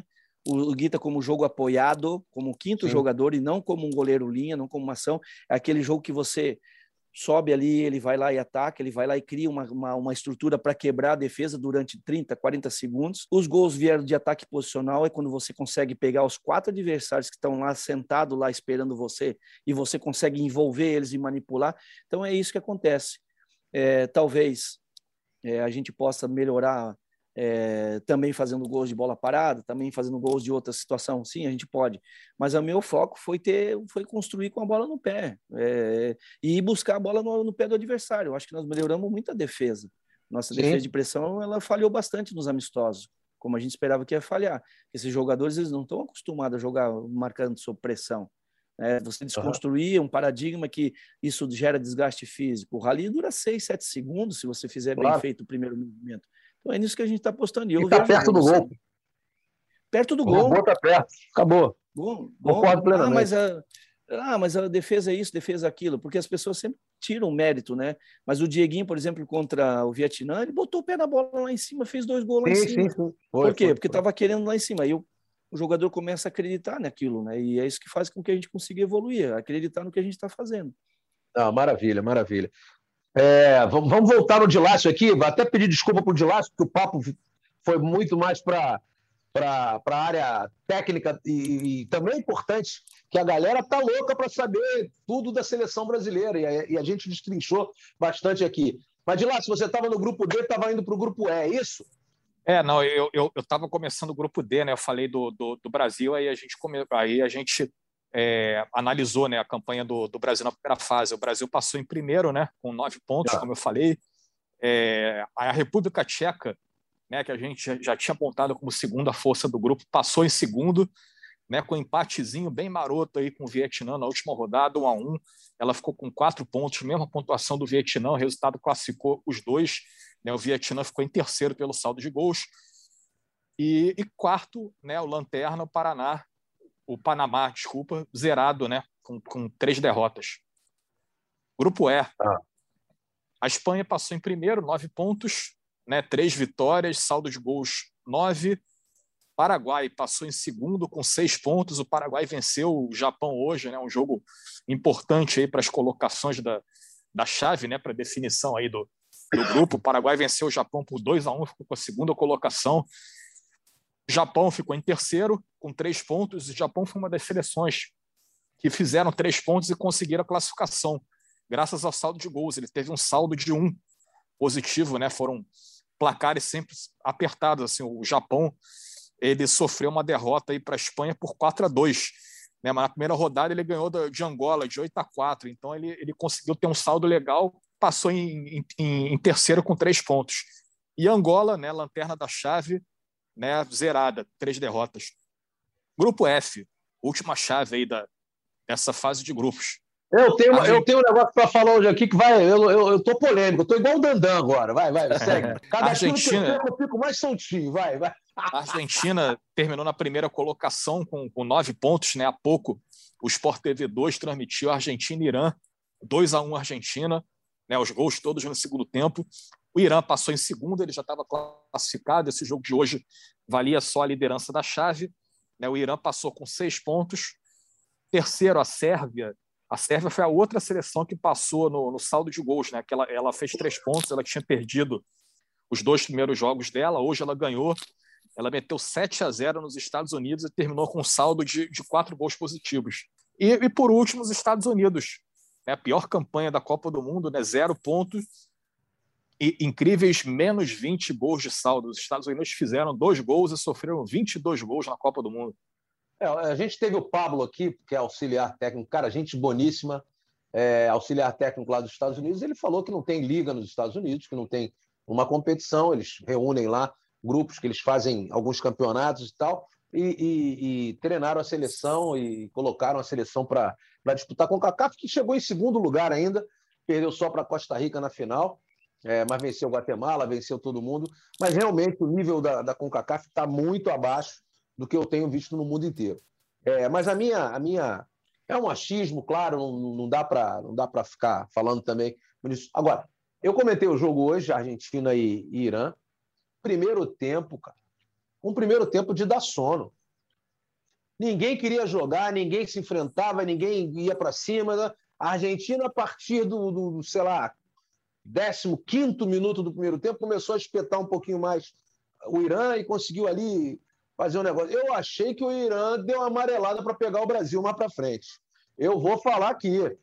o Gui tá como jogo apoiado, como quinto jogador, e não como um goleiro linha, não como uma ação. É aquele jogo que você sobe ali, ele vai lá e ataca, ele vai lá e cria uma estrutura para quebrar a defesa durante 30, 40 segundos. Os gols vieram de ataque posicional, é quando você consegue pegar os 4 adversários que estão lá sentados lá esperando você, e você consegue envolver eles e manipular. Então é isso que acontece. Talvez a gente possa melhorar também fazendo gols de bola parada, também fazendo gols de outra situação, sim, a gente pode, mas o meu foco foi construir com a bola no pé, e buscar a bola no pé do adversário. Eu acho que nós melhoramos muito a defesa. Nossa defesa de pressão, ela falhou bastante nos amistosos, como a gente esperava que ia falhar. Esses jogadores, eles não estão acostumados a jogar marcando sob pressão. Você desconstruir um paradigma que isso gera desgaste físico. O rally dura 6, 7 segundos se você fizer bem feito o primeiro movimento. Então é nisso que a gente está apostando. E está perto do gol. Perto do gol. O gol está perto. Acabou. Bom. Concordo plenamente. Mas a defesa é isso, defesa é aquilo, porque as pessoas sempre tiram mérito, né? Mas o Dieguinho, por exemplo, contra o Vietnã, ele botou o pé na bola lá em cima, fez 2 gols lá em cima. Sim. Por quê? Porque estava querendo lá em cima. Aí o jogador começa a acreditar naquilo, né? E é isso que faz com que a gente consiga evoluir, acreditar no que a gente está fazendo. Maravilha, maravilha. Vamos voltar no Dilácio aqui. Vou até pedir desculpa para o Dilácio, porque o papo foi muito mais para a área técnica e também é importante que a galera está louca para saber tudo da seleção brasileira e a gente destrinchou bastante aqui. Mas, Dilácio, você estava no grupo D, estava indo para o grupo E, é isso? Não, eu estava começando o grupo D, né? Eu falei do Brasil, aí a gente analisou, né, a campanha do Brasil na primeira fase. O Brasil passou em primeiro, né, com 9 pontos, como eu falei. A República Tcheca, né, que a gente já tinha apontado como segunda força do grupo, passou em segundo, né, com um empatezinho bem maroto aí com o Vietnã na última rodada, 1-1. Ela ficou com 4 pontos, mesma pontuação do Vietnã, o resultado classificou os dois. Né, o Vietnã ficou em terceiro pelo saldo de gols. E quarto, né, o Lanterna, o Panamá, zerado, né, com 3 derrotas. Grupo E. A Espanha passou em primeiro, 9 pontos, né, 3 vitórias, saldo de gols 9. Paraguai passou em segundo com 6 pontos. O Paraguai venceu o Japão hoje, né, um jogo importante aí para as colocações da chave, né, para a definição aí do grupo. O Paraguai venceu o Japão por 2-1, ficou com a segunda colocação. O Japão ficou em terceiro com 3 pontos. O Japão foi uma das seleções que fizeram 3 pontos e conseguiram a classificação, graças ao saldo de gols. Ele teve um saldo de 1 positivo, né? Foram placares sempre apertados. Assim, o Japão, ele sofreu uma derrota para a Espanha por 4-2. Né? Mas na primeira rodada ele ganhou de Angola de 8-4. Então ele conseguiu ter um saldo legal, passou em terceiro com 3 pontos. E Angola, né, lanterna da chave, né, zerada, 3 derrotas. Grupo F, última chave aí dessa fase de grupos. Eu tenho um negócio para falar hoje aqui que vai. Eu tô polêmico, eu tô igual o Dandan agora. Vai, segue. Cada Argentina, eu fico mais soltinho, vai. A Argentina terminou na primeira colocação com 9 pontos, né? Há pouco o Sport TV 2 transmitiu Argentina e Irã, 2-1 Argentina, né? Os gols todos no segundo tempo. O Irã passou em segundo, ele já estava classificado. Esse jogo de hoje valia só a liderança da chave, né? O Irã passou com 6 pontos. Terceiro, a Sérvia. A Sérvia foi a outra seleção que passou no saldo de gols, né? Que ela fez 3 pontos, ela tinha perdido os 2 primeiros jogos dela, hoje ela ganhou, ela meteu 7-0 nos Estados Unidos e terminou com um saldo de 4 gols positivos. E por último, os Estados Unidos, né? A pior campanha da Copa do Mundo, né? 0 pontos e incríveis menos 20 gols de saldo. Os Estados Unidos fizeram 2 gols e sofreram 22 gols na Copa do Mundo. A gente teve o Pablo aqui, que é auxiliar técnico, cara, gente boníssima, auxiliar técnico lá dos Estados Unidos. Ele falou que não tem liga nos Estados Unidos, que não tem uma competição, eles reúnem lá grupos que eles fazem alguns campeonatos e tal, e treinaram a seleção e colocaram a seleção para disputar com o CONCACAF, que chegou em segundo lugar ainda, perdeu só para Costa Rica na final, mas venceu o Guatemala, venceu todo mundo. Mas realmente o nível da CONCACAF está muito abaixo do que eu tenho visto no mundo inteiro. Mas a minha é um achismo, claro, não dá para ficar falando também nisso. Agora, eu comentei o jogo hoje, Argentina e Irã. Primeiro tempo, cara. Um primeiro tempo de dar sono. ninguém queria jogar, ninguém se enfrentava, ninguém ia para cima. Né? A Argentina, a partir sei lá, 15º minuto do primeiro tempo, começou a espetar um pouquinho mais o Irã e conseguiu ali fazer um negócio. Eu achei que o Irã deu uma amarelada para pegar o Brasil mais para frente. Eu vou falar aqui.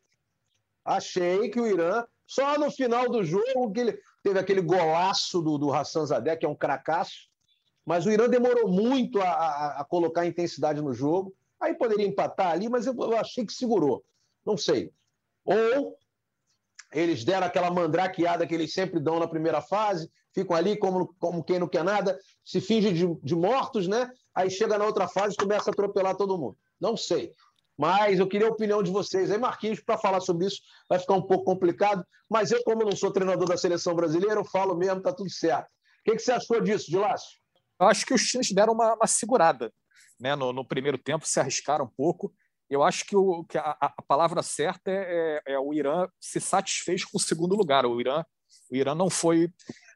Achei que o Irã, só no final do jogo, que ele teve aquele golaço do Hassan Zadeh, que é um cracaço, mas o Irã demorou muito a colocar intensidade no jogo. Aí poderia empatar ali, mas eu achei que segurou. Não sei. Ou eles deram aquela mandrakeada que eles sempre dão na primeira fase, ficam ali como quem não quer nada, se fingem de mortos, né? Aí chega na outra fase e começa a atropelar todo mundo. Não sei. Mas eu queria a opinião de vocês aí, Marquinhos, para falar sobre isso vai ficar um pouco complicado, mas eu, como não sou treinador da seleção brasileira, eu falo mesmo, tá tudo certo. O que você achou disso, Dilácio? Eu acho que os times deram uma segurada, né? No primeiro tempo, se arriscaram um pouco. Eu acho que a palavra certa é o Irã se satisfez com o segundo lugar. O Irã não foi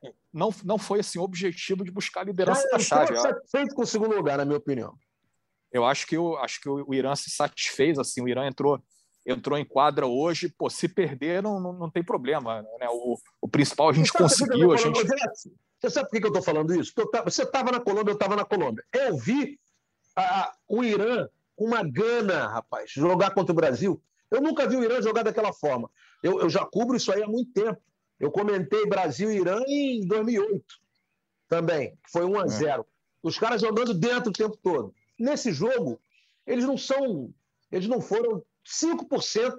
assim, objetivo de buscar a liderança da chave. Satisfeito com o segundo lugar, na minha opinião. Eu acho que o Irã se satisfez. Assim, o Irã entrou em quadra hoje. Pô, se perder, não tem problema. Né? O principal a gente conseguiu. Você sabe por que eu estou falando isso? Você estava na Colômbia, eu estava na Colômbia. Eu vi o Irã com uma gana, rapaz, jogar contra o Brasil. Eu nunca vi o Irã jogar daquela forma. Eu já cubro isso aí há muito tempo. Eu comentei Brasil e Irã em 2008 também, que foi 1-0. Os caras jogando dentro o tempo todo. Nesse jogo, eles não foram 5%,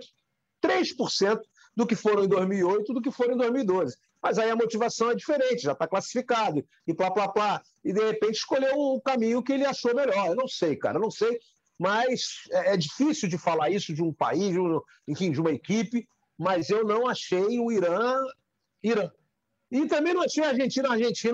3% do que foram em 2008, do que foram em 2012. Mas aí a motivação é diferente, já está classificado, e plá. E de repente escolheu o caminho que ele achou melhor. Eu não sei, cara, não sei. Mas é difícil de falar isso de um país, enfim, de uma equipe, mas eu não achei o Irã. E também não achei a Argentina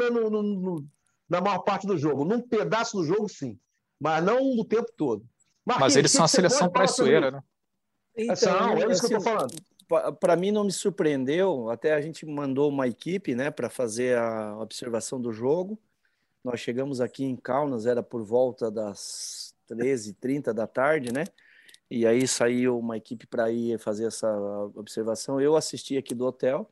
na maior parte do jogo. Num pedaço do jogo, sim, mas não o tempo todo. Mas eles são a seleção traiçoeira, né? Então, é isso que eu estou falando. Para mim não me surpreendeu, até a gente mandou uma equipe, né, para fazer a observação do jogo. Nós chegamos aqui em Kaunas, era por volta das 13h30 da tarde, né? E aí saiu uma equipe para ir fazer essa observação. Eu assisti aqui do hotel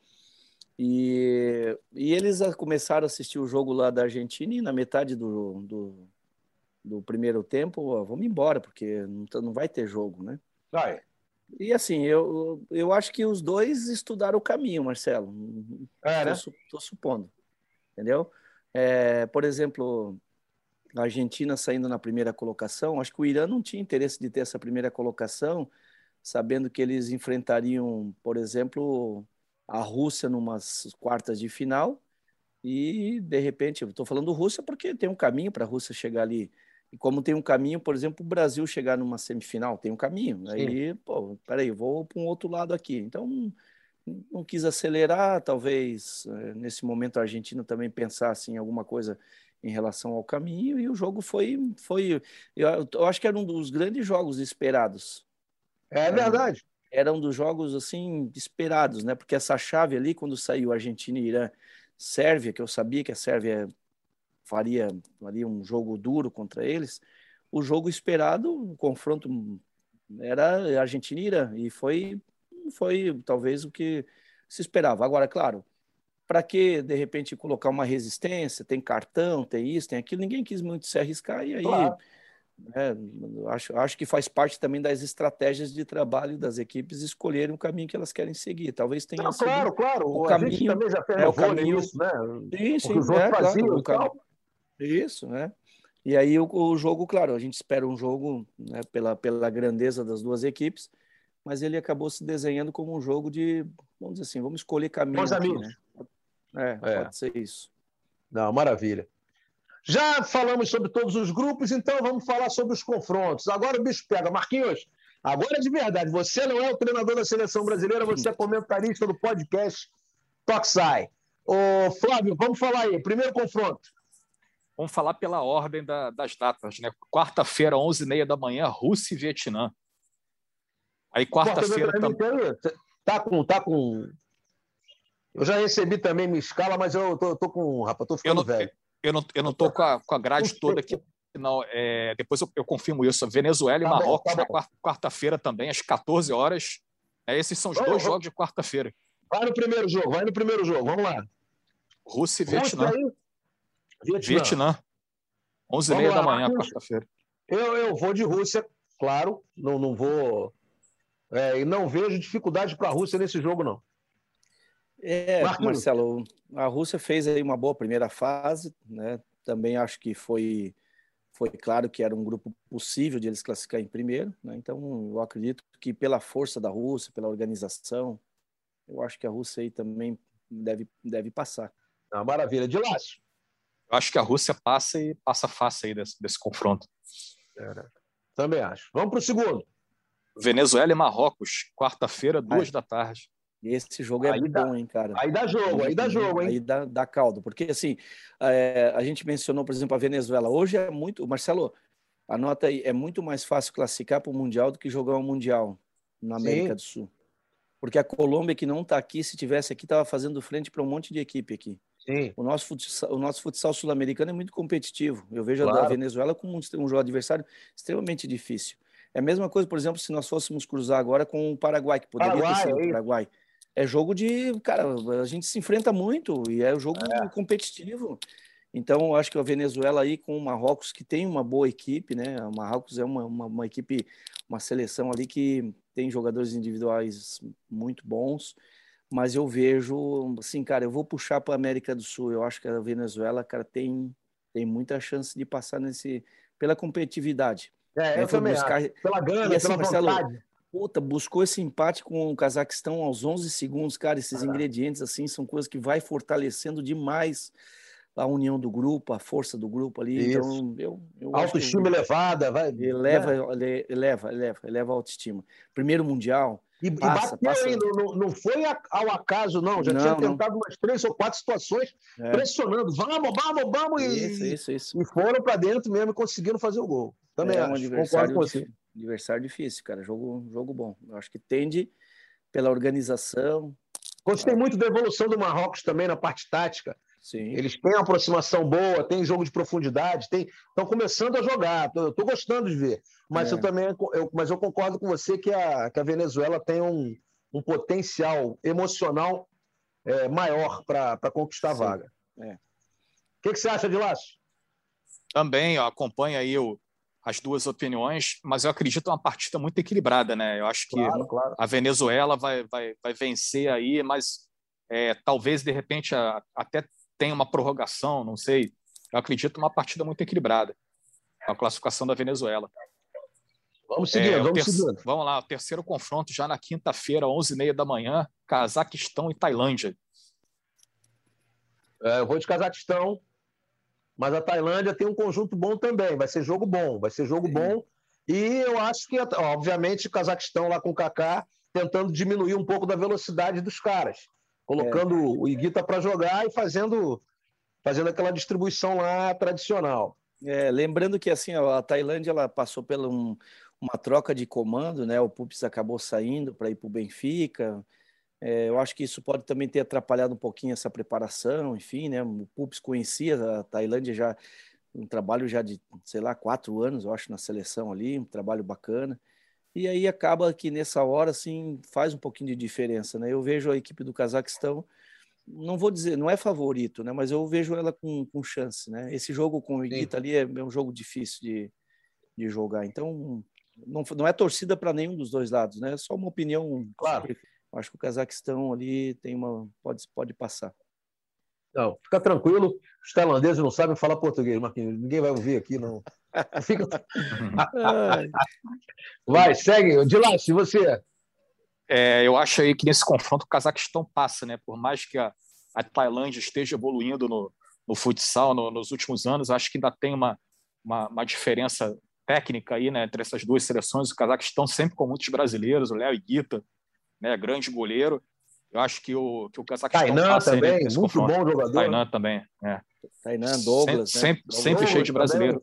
e eles começaram a assistir o jogo lá da Argentina e na metade do primeiro tempo, vamos embora, porque não vai ter jogo, né? Vai. E assim, eu acho que os dois estudaram o caminho, Marcelo. Né? Tô supondo, entendeu? Por exemplo, a Argentina saindo na primeira colocação, acho que o Irã não tinha interesse de ter essa primeira colocação, sabendo que eles enfrentariam, por exemplo, a Rússia numas quartas de final e, de repente, eu estou falando Rússia porque tem um caminho para a Rússia chegar ali. E como tem um caminho, por exemplo, o Brasil chegar numa semifinal, tem um caminho. Sim. Aí, peraí, eu vou para um outro lado aqui. Então, não quis acelerar, talvez nesse momento a Argentina também pensasse em alguma coisa em relação ao caminho, e o jogo foi eu acho que era um dos grandes jogos esperados. É verdade. Era um dos jogos assim esperados, né? Porque essa chave ali, quando saiu Argentina e Irã, Sérvia, que eu sabia que a Sérvia faria um jogo duro contra eles, o jogo esperado, o confronto era Argentina e Irã, e foi talvez o que se esperava. Agora, claro, para que, de repente, colocar uma resistência, tem cartão, tem isso, tem aquilo, ninguém quis muito se arriscar, e aí claro. Acho que faz parte também das estratégias de trabalho das equipes escolherem o caminho que elas querem seguir. Talvez tenha sido claro. O a caminho, gente também já fez o caminho, isso, né? Sim, os outros faziam, claro, isso, né? E aí o jogo, claro, a gente espera um jogo, né, pela grandeza das duas equipes, mas ele acabou se desenhando como um jogo de, vamos dizer assim, vamos escolher caminho aqui, amigos. Né? Pode ser isso. Não, maravilha. Já falamos sobre todos os grupos, então vamos falar sobre os confrontos. Agora o bicho pega. Marquinhos, agora é de verdade. Você não é o treinador da seleção brasileira, você é comentarista do podcast Tocsai. Ô, Flávio, vamos falar aí. Primeiro confronto. Vamos falar pela ordem das datas, né? Quarta-feira, 11h30 da manhã, Rússia e Vietnã. Aí quarta-feira também. Tá com. Eu já recebi também minha escala, mas eu tô com. Rapaz, tô ficando velho. Eu não tô com a grade toda aqui. Não, depois eu confirmo isso. Venezuela e Marrocos na quarta-feira também, às 14 horas. Esses são os dois jogos de quarta-feira. Vai no primeiro jogo. Vamos lá. Rússia e Vietnã. Vietnã. 11h30 da manhã, quarta-feira. Eu vou de Rússia, claro. Não vou... e não vejo dificuldade para a Rússia nesse jogo, não. Marcelo, a Rússia fez aí uma boa primeira fase, né? Também acho que foi claro que era um grupo possível de eles classificar em primeiro, né? Então eu acredito que pela força da Rússia, pela organização, eu acho que a Rússia aí também deve passar. Maravilha. De Lácio? Eu acho que a Rússia passa e passa fácil aí desse confronto. Também acho. Vamos para o segundo. Venezuela e Marrocos, quarta-feira, 14h. Esse jogo é bom, hein, cara? Aí dá jogo, hein? Aí dá caldo. Porque, assim, a gente mencionou, por exemplo, a Venezuela. Hoje é muito... Marcelo, anota aí, é muito mais fácil classificar para o Mundial do que jogar um Mundial na América do Sul. Porque a Colômbia, que não está aqui, se tivesse aqui, estava fazendo frente para um monte de equipe aqui. Sim. O nosso futsal sul-americano é muito competitivo. Eu vejo a Venezuela como um jogo adversário extremamente difícil. É a mesma coisa, por exemplo, se nós fôssemos cruzar agora com o Paraguai, que poderia ter sido o Paraguai. É jogo de... Cara, a gente se enfrenta muito e é um jogo competitivo. Então, eu acho que a Venezuela aí com o Marrocos, que tem uma boa equipe, né? O Marrocos é uma equipe, uma seleção ali que tem jogadores individuais muito bons, mas eu vejo, assim, cara, eu vou puxar para a América do Sul. Eu acho que a Venezuela, cara, tem muita chance de passar pela competitividade. Eu também acho. Pela gana, assim, pela vontade. Buscou esse empate com o Cazaquistão aos 11 segundos, cara, esses ingredientes, assim, são coisas que vai fortalecendo demais a união do grupo, a força do grupo ali. Isso. Então, eu autoestima elevada, vai. Eleva a autoestima. Primeiro Mundial. Bateu ainda, não foi ao acaso, não. Já tinha tentado umas 3 ou 4 situações, pressionando. Vamos! Isso. E foram para dentro mesmo e conseguiram fazer o gol. Também acho. Um adversário difícil, cara. Jogo bom. Eu acho que tende pela organização. Gostei muito da evolução do Marrocos também na parte tática. Sim. Eles têm uma aproximação boa, têm jogo de profundidade, estão começando a jogar. Estou gostando de ver. Mas eu concordo com você que a Venezuela tem um potencial emocional maior para conquistar a vaga. O que você acha, de Lácio? Também acompanho aí as duas opiniões, mas eu acredito uma partida muito equilibrada, né? Eu acho que a Venezuela vai vencer aí, mas talvez, de repente, até tenha uma prorrogação, não sei. Eu acredito uma partida muito equilibrada, a classificação da Venezuela. Vamos seguindo. Vamos lá, o terceiro confronto já na quinta-feira, 11h30 da manhã, Cazaquistão e Tailândia. Eu vou de Cazaquistão, mas a Tailândia tem um conjunto bom também. Vai ser jogo bom. E eu acho que, obviamente, o Cazaquistão lá com o Kaká tentando diminuir um pouco da velocidade dos caras. Colocando o Higuita para jogar e fazendo aquela distribuição lá tradicional. Lembrando que assim, a Tailândia ela passou por uma troca de comando, né? O Pups acabou saindo para ir para o Benfica. Eu acho que isso pode também ter atrapalhado um pouquinho essa preparação, enfim, né? O Pups conhecia a Tailândia já, um trabalho já de, 4 anos, eu acho, na seleção ali, um trabalho bacana. E aí acaba que nessa hora, assim, faz um pouquinho de diferença, né? Eu vejo a equipe do Cazaquistão, não vou dizer, não é favorito, né? Mas eu vejo ela com chance, né? Esse jogo com o Higuita ali é um jogo difícil de jogar. Então, não é torcida para nenhum dos dois lados, né? É só uma opinião. Claro. Acho que o Cazaquistão ali pode passar. Não, fica tranquilo. Os tailandeses não sabem falar português, Marquinhos. Ninguém vai ouvir aqui, não. Fica... Vai, segue. De lá, se você... Eu acho aí que nesse confronto o Cazaquistão passa, né? Por mais que a Tailândia esteja evoluindo no futsal nos últimos anos, acho que ainda tem uma diferença técnica aí, né, entre essas duas seleções. O Cazaquistão sempre com muitos brasileiros, o Léo Higuita, né, grande goleiro. Eu acho que o Cazaquistão Tainan passa também, aí nesse muito confronto. bom jogador. Tainan também, Tainan, Douglas, sempre cheio de brasileiro.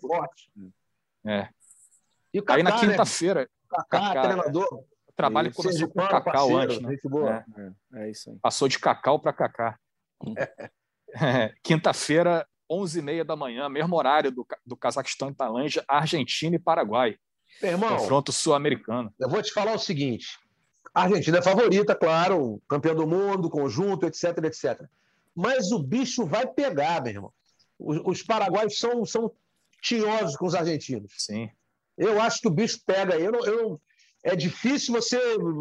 E o Kaká, aí na quinta-feira, Kaká, treinador. O trabalho começou com o Cacau antes, né? É isso aí. Passou de Cacau para Kaká. Quinta-feira, 11h30 da manhã, mesmo horário do Cazaquistão e Tailândia, Argentina e Paraguai. Meu irmão, confronto sul-americano. Eu vou te falar o seguinte: a Argentina é favorita, claro, campeão do mundo, conjunto, etc, etc. Mas o bicho vai pegar, meu irmão. Os paraguaios são tinhosos com os argentinos. Sim. Eu acho que o bicho pega aí. É difícil você.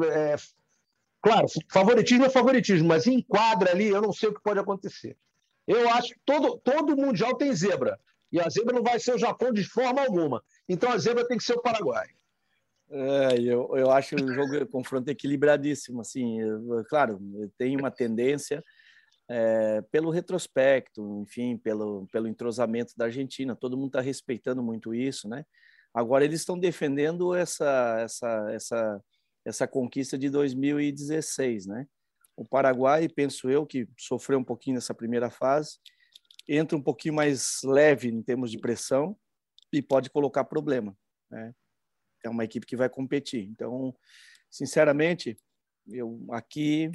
Claro, favoritismo é favoritismo, mas enquadra ali, eu não sei o que pode acontecer. Eu acho que todo mundial tem zebra. E a zebra não vai ser o Japão de forma alguma. Então a zebra tem que ser o Paraguai. Eu acho o confronto equilibradíssimo. Assim, claro, tem uma tendência pelo retrospecto, enfim, pelo entrosamento da Argentina. Todo mundo está respeitando muito isso, né? Agora eles estão defendendo essa conquista de 2016, né? O Paraguai, penso eu, que sofreu um pouquinho nessa primeira fase, entra um pouquinho mais leve em termos de pressão e pode colocar problema, né? É uma equipe que vai competir. Então, sinceramente, aqui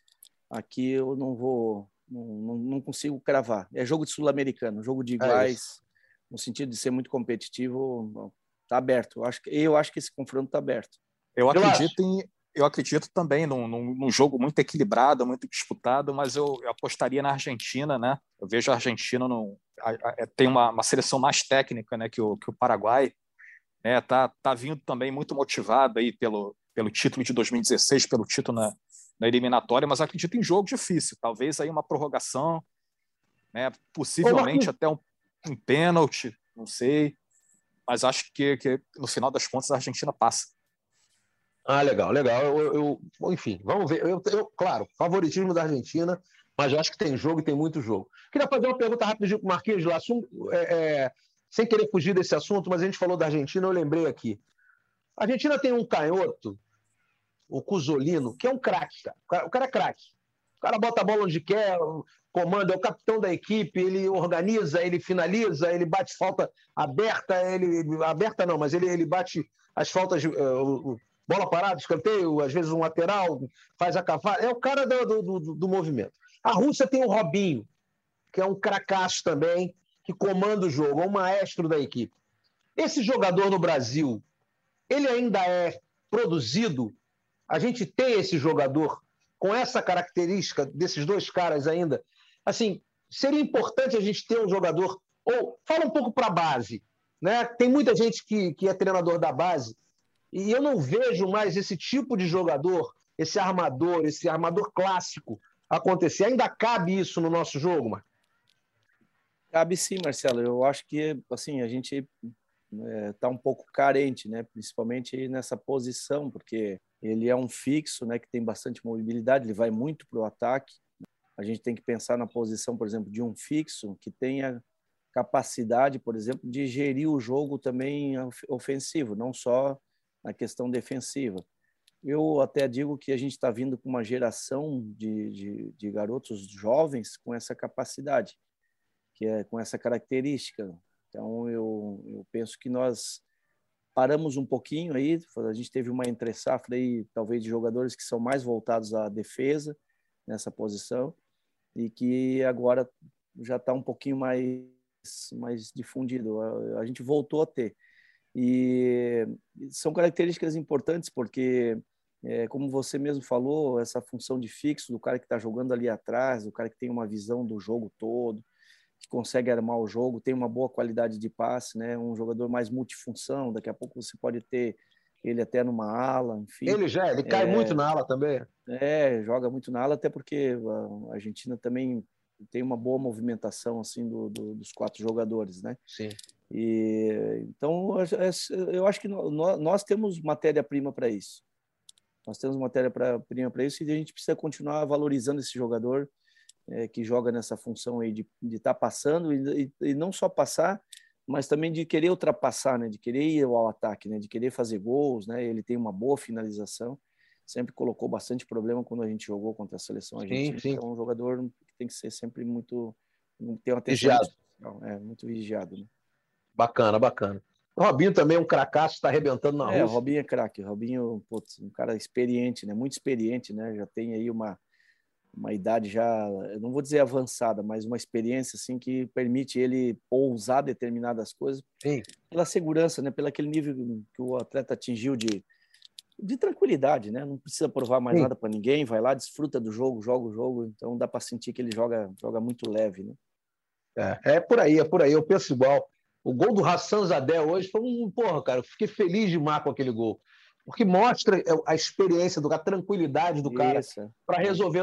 eu não consigo cravar. É jogo de sul-americano, jogo de iguais, no sentido de ser muito competitivo, está aberto. Eu acho que esse confronto está aberto. Eu acredito também num jogo muito equilibrado, muito disputado, mas eu apostaria na Argentina, né? Eu vejo a Argentina tem uma seleção mais técnica, né, que o Paraguai. Tá vindo também muito motivado aí pelo título de 2016, pelo título na eliminatória, mas acredito em jogo difícil. Talvez aí uma prorrogação, né? Possivelmente até um pênalti, não sei. Mas acho que no final das contas a Argentina passa. Legal. Enfim, vamos ver. Claro, favoritismo da Argentina, mas eu acho que tem jogo e tem muito jogo. Queria fazer uma pergunta rapidinho para o Marquinhos lá, sem querer fugir desse assunto, mas a gente falou da Argentina, eu lembrei aqui. A Argentina tem um canhoto, o Cusolino, que é um craque, cara. O cara é craque. O cara bota a bola onde quer, comanda, é o capitão da equipe, ele organiza, ele finaliza, ele bate falta aberta, aberta não, mas ele bate as faltas, bola parada, escanteio, às vezes um lateral, faz a cavada. É o cara do movimento. A Rússia tem o Robinho, que é um cracaço também, que comanda o jogo, é um maestro da equipe. Esse jogador no Brasil, ele ainda é produzido? A gente tem esse jogador com essa característica desses dois caras ainda? Assim, seria importante a gente ter um jogador... Ou fala um pouco para a base, né? Tem muita gente que é treinador da base e eu não vejo mais esse tipo de jogador, esse armador clássico acontecer. Ainda cabe isso no nosso jogo, Marcos? Cabe sim, Marcelo. Eu acho que assim, a gente está um pouco carente, né? Principalmente nessa posição, porque ele é um fixo, né? Que tem bastante mobilidade, ele vai muito para o ataque. A gente tem que pensar na posição, por exemplo, de um fixo que tenha capacidade, por exemplo, de gerir o jogo também ofensivo, não só na questão defensiva. Eu até digo que a gente está vindo com uma geração de garotos jovens com essa capacidade, que é com essa característica. Então, eu penso que nós paramos um pouquinho aí, a gente teve uma entre-safra aí, talvez, de jogadores que são mais voltados à defesa nessa posição e que agora já está um pouquinho mais difundido. A gente voltou a ter. E são características importantes porque, como você mesmo falou, essa função de fixo do cara que está jogando ali atrás, do cara que tem uma visão do jogo todo, que consegue armar o jogo, tem uma boa qualidade de passe, né? Um jogador mais multifunção, daqui a pouco você pode ter ele até numa ala, enfim. Ele cai muito na ala também. Joga muito na ala, até porque a Argentina também tem uma boa movimentação assim dos quatro jogadores, né? Sim. Então, eu acho que nós temos matéria-prima para isso. Nós temos matéria-prima para isso e a gente precisa continuar valorizando esse jogador que joga nessa função aí de estar passando e não só passar, mas também de querer ultrapassar, né? De querer ir ao ataque, né? De querer fazer gols, né? Ele tem uma boa finalização, sempre colocou bastante problema quando a gente jogou contra a seleção argentina. Sim. É um jogador que tem que ser sempre muito... ter uma atenção muito vigiado, né? Bacana. O Robinho também é um cracaço, está arrebentando na Rússia. O Robinho é craque. O Robinho, um cara experiente, né? Muito experiente, né? Já tem aí uma uma idade já, eu não vou dizer avançada, mas uma experiência assim que permite ele ousar determinadas coisas. Sim. Pela segurança, né? Pelo aquele nível que o atleta atingiu de tranquilidade, né? Não precisa provar mais nada para ninguém, vai lá, desfruta do jogo, joga o jogo, então dá para sentir que ele joga muito leve, né? É por aí, eu penso igual. O gol do Hassan Zadé hoje foi porra, cara, eu fiquei feliz demais com aquele gol. Porque mostra a experiência, a tranquilidade do cara para resolver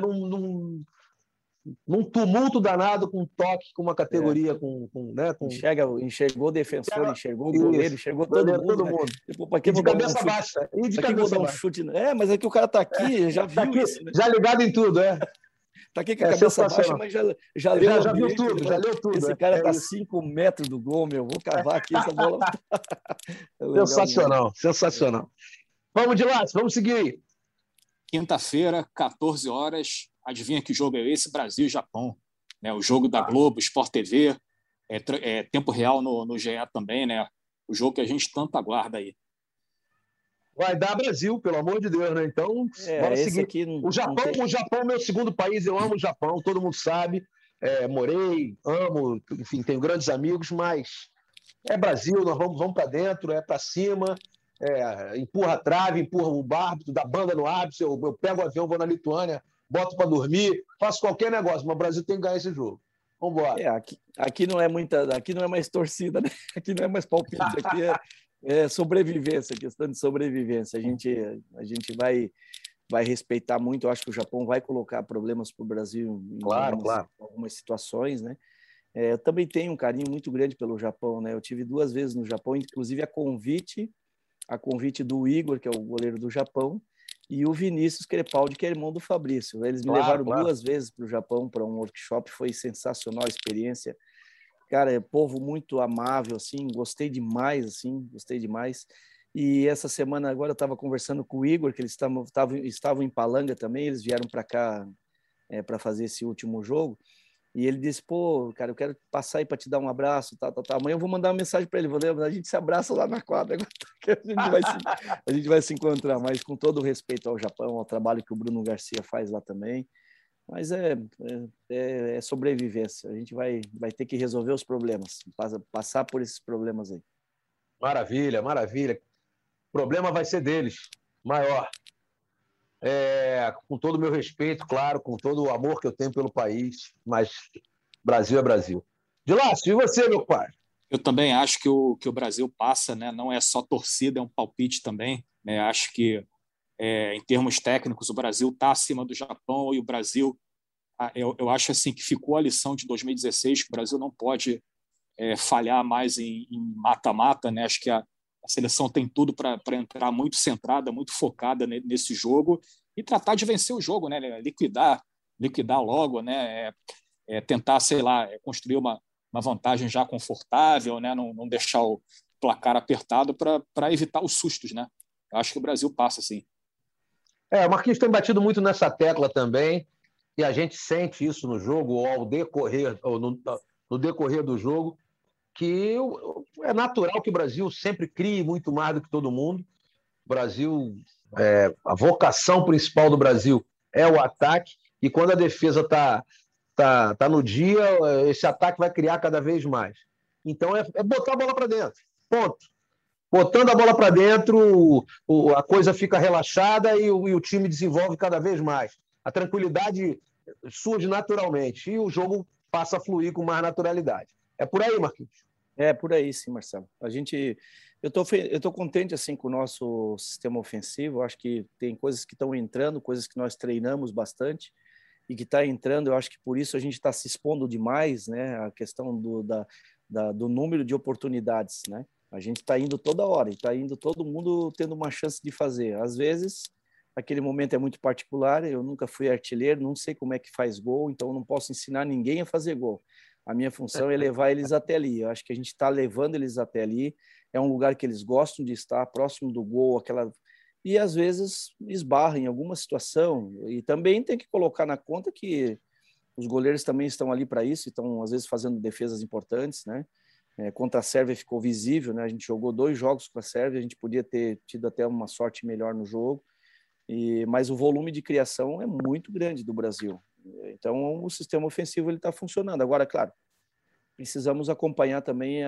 num tumulto danado, com um toque, com uma categoria, né? Enxergou o defensor, enxergou o goleiro, enxergou todo mundo. Né? E de cabeça baixa. Um chute. Mas é que o cara tá aqui, já viu aqui, isso. Né? Já ligado em tudo, Tá aqui com a cabeça baixa, mas já leu já viu tudo, já leu tudo. Esse cara tá 5 metros do gol, meu. Vou cavar aqui essa bola. Sensacional, sensacional. Vamos de lá, vamos seguir aí. Quinta-feira, 14 horas. Adivinha que jogo é esse? Brasil e Japão. Né? O jogo da Globo, Sport TV, tempo real no GE também, né? O jogo que a gente tanto aguarda aí. Vai dar Brasil, pelo amor de Deus, né? Então, vamos seguir. Aqui o Japão é meu segundo país, eu amo o Japão, todo mundo sabe. Morei, amo, enfim, tenho grandes amigos, mas é Brasil, nós vamos para dentro, para cima, empurra a trave, empurra o árbitro, dá banda no árbitro, eu pego o avião, vou na Lituânia, boto para dormir, faço qualquer negócio, mas o Brasil tem que ganhar esse jogo. Vamos embora. Aqui não é mais torcida, né? Aqui não é mais palpite, aqui é sobrevivência, questão de sobrevivência. A gente vai respeitar muito. Eu acho que o Japão vai colocar problemas para o Brasil em algumas situações, né? Eu também tenho um carinho muito grande pelo Japão, né? Eu tive 2 vezes no Japão, inclusive a convite do Igor, que é o goleiro do Japão, e o Vinícius Crepaldi, que é irmão do Fabrício. Eles me levaram 2 vezes para o Japão para um workshop, foi sensacional a experiência. Cara, é povo muito amável, assim, gostei demais. E essa semana agora eu estava conversando com o Igor, que eles estavam em Palanga também, eles vieram para cá para fazer esse último jogo, e ele disse, pô, cara, eu quero passar aí para te dar um abraço, tá. Amanhã eu vou mandar uma mensagem para ele, a gente se abraça lá na quadra, a gente vai se encontrar, mas com todo o respeito ao Japão, ao trabalho que o Bruno Garcia faz lá também. Mas é sobrevivência. A gente vai ter que resolver os problemas, passar por esses problemas aí. Maravilha, maravilha. O problema vai ser deles, maior. Com todo o meu respeito, claro, com todo o amor que eu tenho pelo país, mas Brasil é Brasil. De lá, e você, meu pai? Eu também acho que o Brasil passa, né? Não é só torcida, é um palpite também. Né? Acho que em termos técnicos, o Brasil está acima do Japão e o Brasil, eu acho assim que ficou a lição de 2016, que o Brasil não pode falhar mais em mata-mata, né? Acho que a seleção tem tudo para entrar muito centrada, muito focada nesse jogo e tratar de vencer o jogo, né? Liquidar logo, né? Tentar, sei lá, construir uma vantagem já confortável, né? Não deixar o placar apertado para evitar os sustos, né? Eu acho que o Brasil passa, sim. O Marquinhos tem batido muito nessa tecla também, e a gente sente isso no jogo, ou no decorrer do jogo, que é natural que o Brasil sempre crie muito mais do que todo mundo. O Brasil, a vocação principal do Brasil é o ataque, e quando a defesa está no dia, esse ataque vai criar cada vez mais. Então, é botar a bola para dentro. Ponto. Botando a bola para dentro, a coisa fica relaxada e o time desenvolve cada vez mais. A tranquilidade surge naturalmente e o jogo passa a fluir com mais naturalidade. É por aí, Marquinhos? É por aí, sim, Marcelo. Eu tô contente assim com o nosso sistema ofensivo. Eu acho que tem coisas que estão entrando, coisas que nós treinamos bastante e que está entrando. Eu acho que por isso a gente está se expondo demais, né? A questão do número de oportunidades, né? A gente está indo toda hora, e está indo todo mundo tendo uma chance de fazer. Às vezes, aquele momento é muito particular, eu nunca fui artilheiro, não sei como é que faz gol, então não posso ensinar ninguém a fazer gol. A minha função é levar eles até ali. Eu acho que a gente está levando eles até ali. É um lugar que eles gostam de estar, próximo do gol, e às vezes esbarra em alguma situação. E também tem que colocar na conta que os goleiros também estão ali para isso, estão às vezes fazendo defesas importantes, né? Contra a Sérvia ficou visível, né? A gente jogou 2 jogos com a Sérvia, a gente podia ter tido até uma sorte melhor no jogo, mas o volume de criação é muito grande do Brasil. Então, o sistema ofensivo está funcionando. Agora, claro, precisamos acompanhar também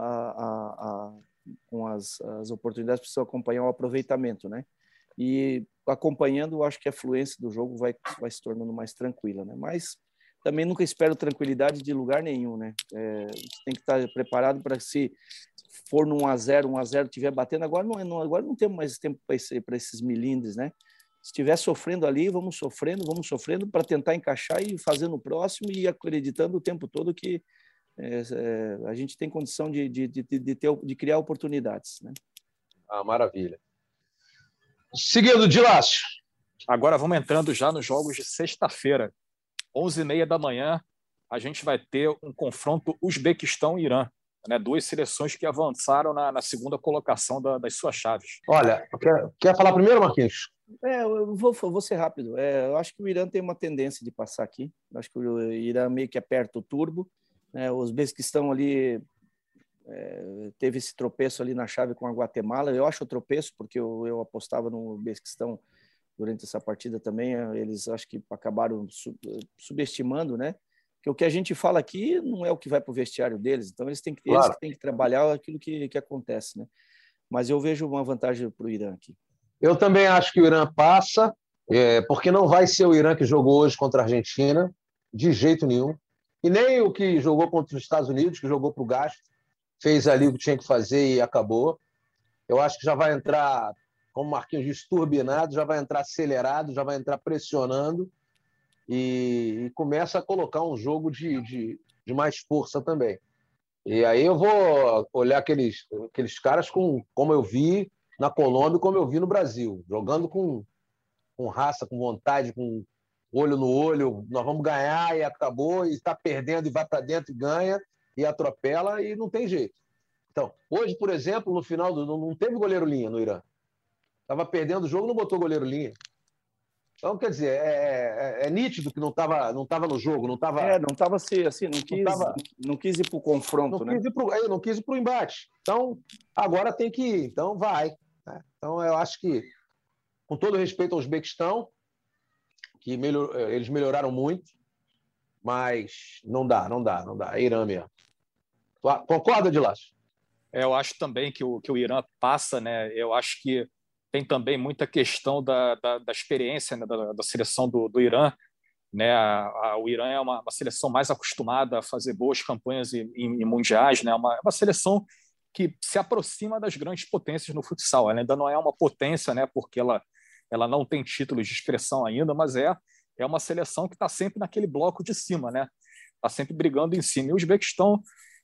com as oportunidades, precisamos acompanhar o aproveitamento, né? E acompanhando, eu acho que a fluência do jogo vai se tornando mais tranquila, né? Mas também nunca espero tranquilidade de lugar nenhum, né? A gente tem que estar preparado para, se for no 1-0 estiver batendo, agora não temos mais tempo para esses milindres, né? Se estiver sofrendo ali, vamos sofrendo para tentar encaixar e fazer no próximo, e acreditando o tempo todo que a gente tem condição de criar oportunidades, né? Maravilha. Seguindo, Dilácio. Agora vamos entrando já nos jogos de sexta-feira. 11h30 da manhã, a gente vai ter um confronto Uzbequistão e Irã, né? Duas seleções que avançaram na segunda colocação das suas chaves. Olha, quer falar primeiro, Marquinhos? Eu vou ser rápido. Eu acho que o Irã tem uma tendência de passar aqui. Eu acho que o Irã meio que aperta o turbo. Os Uzbequistão ali teve esse tropeço ali na chave com a Guatemala. Eu acho o tropeço, porque eu apostava no Uzbequistão durante essa partida também. Eles acho que acabaram subestimando, né? Porque o que a gente fala aqui não é o que vai para o vestiário deles. Então eles têm que trabalhar aquilo que acontece, né? Mas eu vejo uma vantagem para o Irã aqui. Eu também acho que o Irã passa, porque não vai ser o Irã que jogou hoje contra a Argentina, de jeito nenhum. E nem o que jogou contra os Estados Unidos, que jogou para o gasto, fez ali o que tinha que fazer e acabou. Eu acho que já vai entrar, como o Marquinhos diz, turbinado, já vai entrar acelerado, já vai entrar pressionando e começa a colocar um jogo de mais força também. E aí eu vou olhar aqueles caras como eu vi na Colômbia e como eu vi no Brasil, jogando com raça, com vontade, com olho no olho, nós vamos ganhar e acabou, e está perdendo e vai para dentro e ganha, e atropela e não tem jeito. Então, hoje, por exemplo, no final, não teve goleiro-linha no Irã. Estava perdendo o jogo, não botou goleiro-linha. Então, quer dizer, é nítido que não estava no jogo, não estava... não estava assim, não quis ir para o confronto, né? Não quis ir para o embate. Então, agora tem que ir. Então, vai. Né? Então, eu acho que, com todo respeito ao Uzbequistão, que eles melhoraram muito, mas não dá. É Irã mesmo. Concorda, Dilácio? Eu acho também que o Irã passa, né? Eu acho que tem também muita questão da experiência, né? da seleção do Irã, né? O Irã é uma seleção mais acostumada a fazer boas campanhas em mundiais, né? Uma seleção que se aproxima das grandes potências no futsal. Ela ainda não é uma potência, né? Porque ela não tem títulos de expressão ainda, mas é uma seleção que está sempre naquele bloco de cima, né? Está sempre brigando em cima. E o Uzbequistão,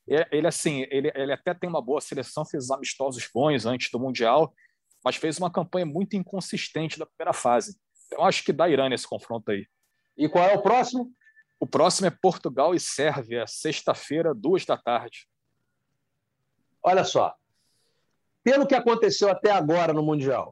ele até tem uma boa seleção, fez amistosos bons antes do Mundial, mas fez uma campanha muito inconsistente da primeira fase. Então, acho que dá Irã nesse confronto aí. E qual é o próximo? O próximo é Portugal e Sérvia, sexta-feira, 14h. Olha só. Pelo que aconteceu até agora no Mundial,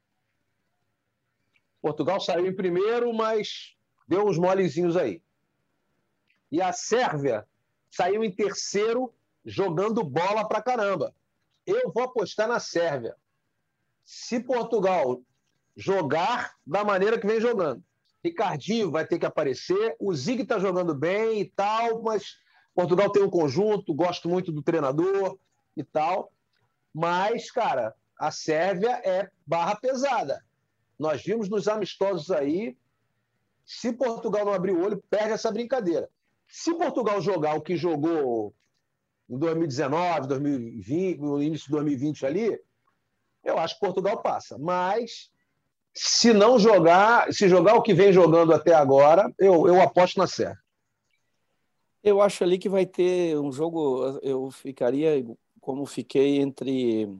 Portugal saiu em primeiro, mas deu uns molezinhos aí. E a Sérvia saiu em terceiro, jogando bola pra caramba. Eu vou apostar na Sérvia. Se Portugal jogar da maneira que vem jogando, Ricardinho vai ter que aparecer, o Zig está jogando bem e tal, mas Portugal tem um conjunto, gosto muito do treinador e tal, mas, cara, a Sérvia é barra pesada. Nós vimos nos amistosos aí, se Portugal não abrir o olho, perde essa brincadeira. Se Portugal jogar o que jogou em 2019, 2020, no início de 2020 ali, eu acho que Portugal passa. Mas, se jogar o que vem jogando até agora, eu aposto na Sérvia. Eu acho ali que vai ter um jogo, eu ficaria como fiquei entre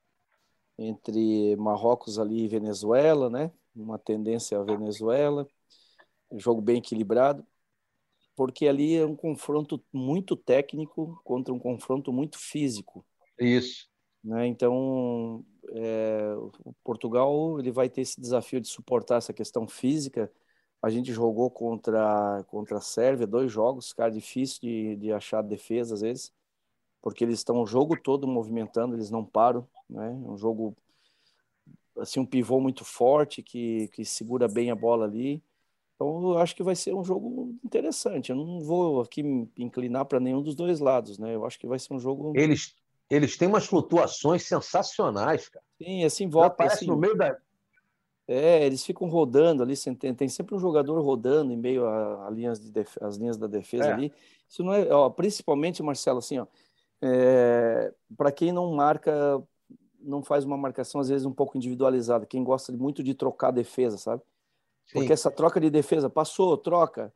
Marrocos ali e Venezuela, né? Uma tendência à Venezuela, um jogo bem equilibrado, porque ali é um confronto muito técnico contra um confronto muito físico. Isso. Né? Então, o Portugal ele vai ter esse desafio de suportar essa questão física. A gente jogou contra a Sérvia 2 jogos, cara, difícil de achar defesa às vezes, porque eles estão o jogo todo movimentando, eles não param, né? É um jogo assim, um pivô muito forte que segura bem a bola ali. Então, eu acho que vai ser um jogo interessante. Eu não vou aqui me inclinar para nenhum dos dois lados, né? Eu acho que vai ser um jogo. Eles têm umas flutuações sensacionais, cara. Sim, assim, Já volta. aparece Assim, no meio da. eles ficam rodando ali, tem sempre um jogador rodando em meio às linhas da defesa É. ali. Isso não é, ó, principalmente, Marcelo, assim, ó, para quem não marca, não faz uma marcação às vezes um pouco individualizada, quem gosta muito de trocar a defesa, sabe? Porque Sim. essa troca de defesa passou, troca.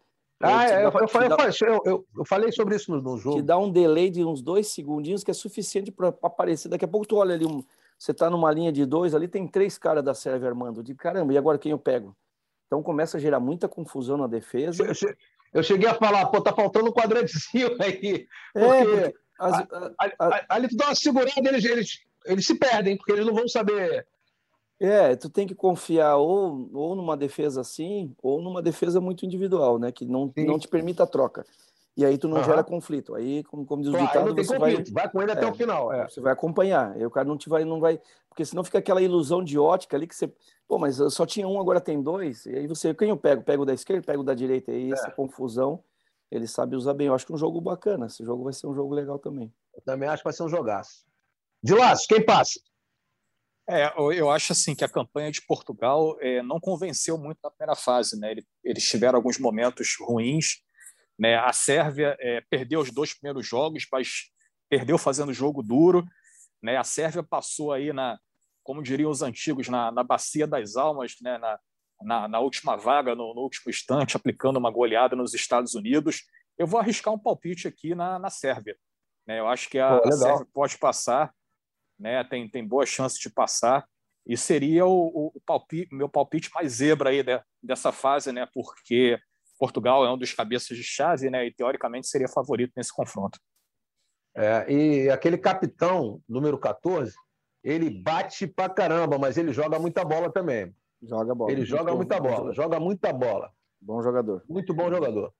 Eu falei sobre isso no Te jogo. dá um delay de uns 2 segundinhos que é suficiente para aparecer. Daqui a pouco tu olha ali, você está numa linha de 2, ali tem 3 caras da Sérvia armando. De caramba, e agora quem eu pego? Então começa a gerar muita confusão na defesa. Eu cheguei a falar, pô, tá faltando um quadrantezinho aí. Porque ali tu dá uma segurada, eles se perdem, porque eles não vão saber. Tu tem que confiar ou numa defesa assim, ou numa defesa muito individual, né? Que não te permita a troca. E aí tu não gera conflito. Aí, como diz o ditado, não tem você conflito. Vai com ele até o final. Você vai acompanhar. Aí o cara não vai. Porque senão fica aquela ilusão de ótica ali que você. Pô, mas só tinha um, agora tem 2. E aí quem eu pego? Pego da esquerda, pego da direita. E aí essa confusão, ele sabe usar bem. Eu acho que é um jogo bacana. Esse jogo vai ser um jogo legal também. Eu também acho que vai ser um jogaço. De Laço, quem passa? Eu acho assim que a campanha de Portugal não convenceu muito na primeira fase, né? Eles tiveram alguns momentos ruins, né? A Sérvia perdeu os 2 primeiros jogos, mas perdeu fazendo jogo duro, né? A Sérvia passou aí como diriam os antigos, na bacia das almas, né? Na última vaga, no último instante, aplicando uma goleada nos Estados Unidos. Eu vou arriscar um palpite aqui na Sérvia, né? Eu acho que a Sérvia pode passar, né? Tem boa chance de passar, e seria meu palpite mais zebra aí dessa fase, né? Porque Portugal é um dos cabeças de chave, né? E teoricamente seria favorito nesse confronto. E aquele capitão, número 14, ele bate pra caramba, mas ele joga muita bola também. Joga bola. Ele joga muita bola, joga muita bola. Bom jogador. Muito bom jogador.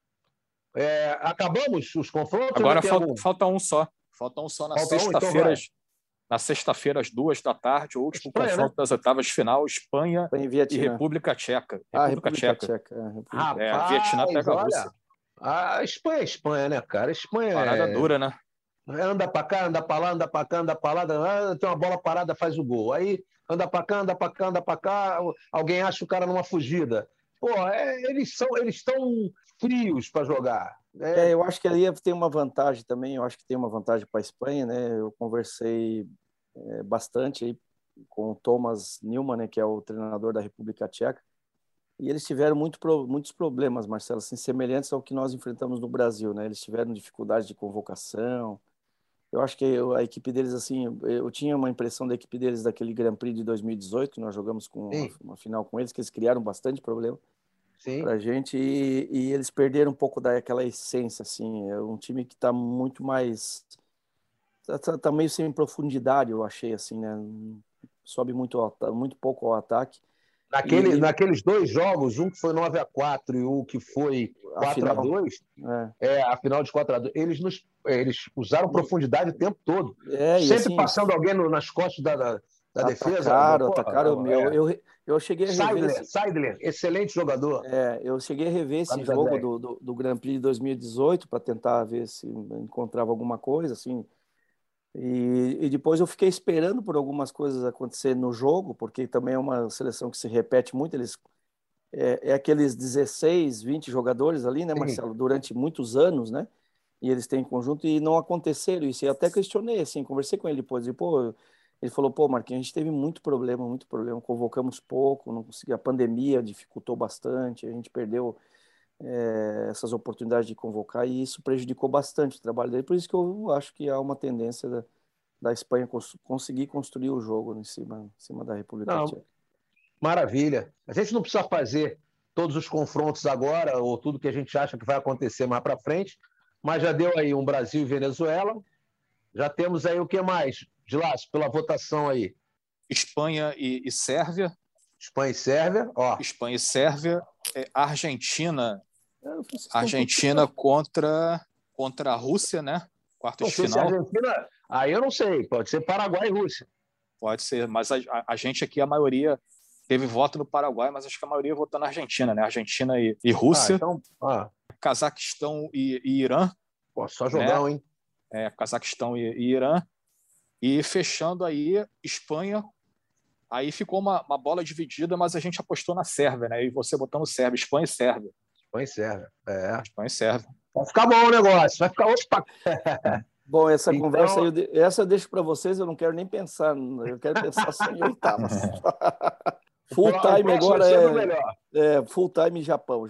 Acabamos os confrontos? Agora falta um só. Falta um só na sexta-feira. Na sexta-feira, às 2 da tarde, o último confronto, né? Das oitavas de final, Espanha e República Tcheca. República Tcheca. Vietnã pega a Rússia. A Espanha é Espanha, né, cara? Espanha Parada dura, né? Anda pra cá, anda pra lá, anda pra cá, anda pra lá, tem uma bola parada, faz o gol. Aí anda pra cá, anda pra cá, anda pra cá, alguém acha o cara numa fugida. Pô, eles estão frios para jogar. Eu acho que ali tem uma vantagem também, eu acho que tem uma vantagem para a Espanha, né? Eu conversei bastante aí com o Thomas Newman, né, que é o treinador da República Tcheca, e eles tiveram muitos problemas, Marcelo, assim, semelhantes ao que nós enfrentamos no Brasil, né? Eles tiveram dificuldade de convocação. Eu acho que a equipe deles, assim, eu tinha uma impressão da equipe deles daquele Grand Prix de 2018, que nós jogamos com uma final com eles, que eles criaram bastante problema para a gente, e eles perderam um pouco daquela essência, assim. É um time que está muito mais... Tá meio sem profundidade, eu achei, assim, né? Sobe muito pouco ao ataque. Naqueles 2 jogos, um que foi 9-4 e o que foi 4-2, a final de 4-2, eles usaram profundidade o tempo todo. Sempre assim, passando alguém nas costas da defesa. Atacaram. Eu cheguei a rever... Seidler, excelente jogador. Eu cheguei a rever esse jogo do Grand Prix de 2018 para tentar ver se encontrava alguma coisa, assim. E depois eu fiquei esperando por algumas coisas acontecer no jogo, porque também é uma seleção que se repete muito. Aqueles 16, 20 jogadores ali, né, Marcelo, durante muitos anos, né? E eles têm conjunto e não aconteceram isso. E até questionei, assim, conversei com ele depois. Ele falou, Marquinhos, a gente teve muito problema, convocamos pouco, não conseguia. A pandemia dificultou bastante, a gente perdeu essas oportunidades de convocar e isso prejudicou bastante o trabalho dele. Por isso que eu acho que há uma tendência da Espanha conseguir construir o jogo em cima da República Tcheca. Maravilha. A gente não precisa fazer todos os confrontos agora ou tudo que a gente acha que vai acontecer mais para frente, mas já deu aí um Brasil e Venezuela. Já temos aí o que mais, Dilácio, pela votação aí? Espanha e Sérvia. Espanha e Sérvia, ó. Espanha e Sérvia. Argentina contra a Rússia, né? Quartos de final. Argentina, aí eu não sei, pode ser Paraguai e Rússia. Pode ser, mas a gente aqui, a maioria Teve voto no Paraguai, mas acho que a maioria votou na Argentina, né? Argentina e Rússia, Cazaquistão e Irã. Pô, só jogão, né? Hein? Cazaquistão e Irã. E fechando aí, Espanha. Aí ficou uma bola dividida, mas a gente apostou na Sérvia, né? E você botando Sérvia, Espanha e Sérvia. Espanha e Sérvia, Espanha e Sérvia. Vai ficar bom o negócio, vai ficar... Opa! Bom, essa conversa aí, essa eu deixo para vocês, eu não quero nem pensar, eu quero pensar só em oitavas. Full time agora full time Japão,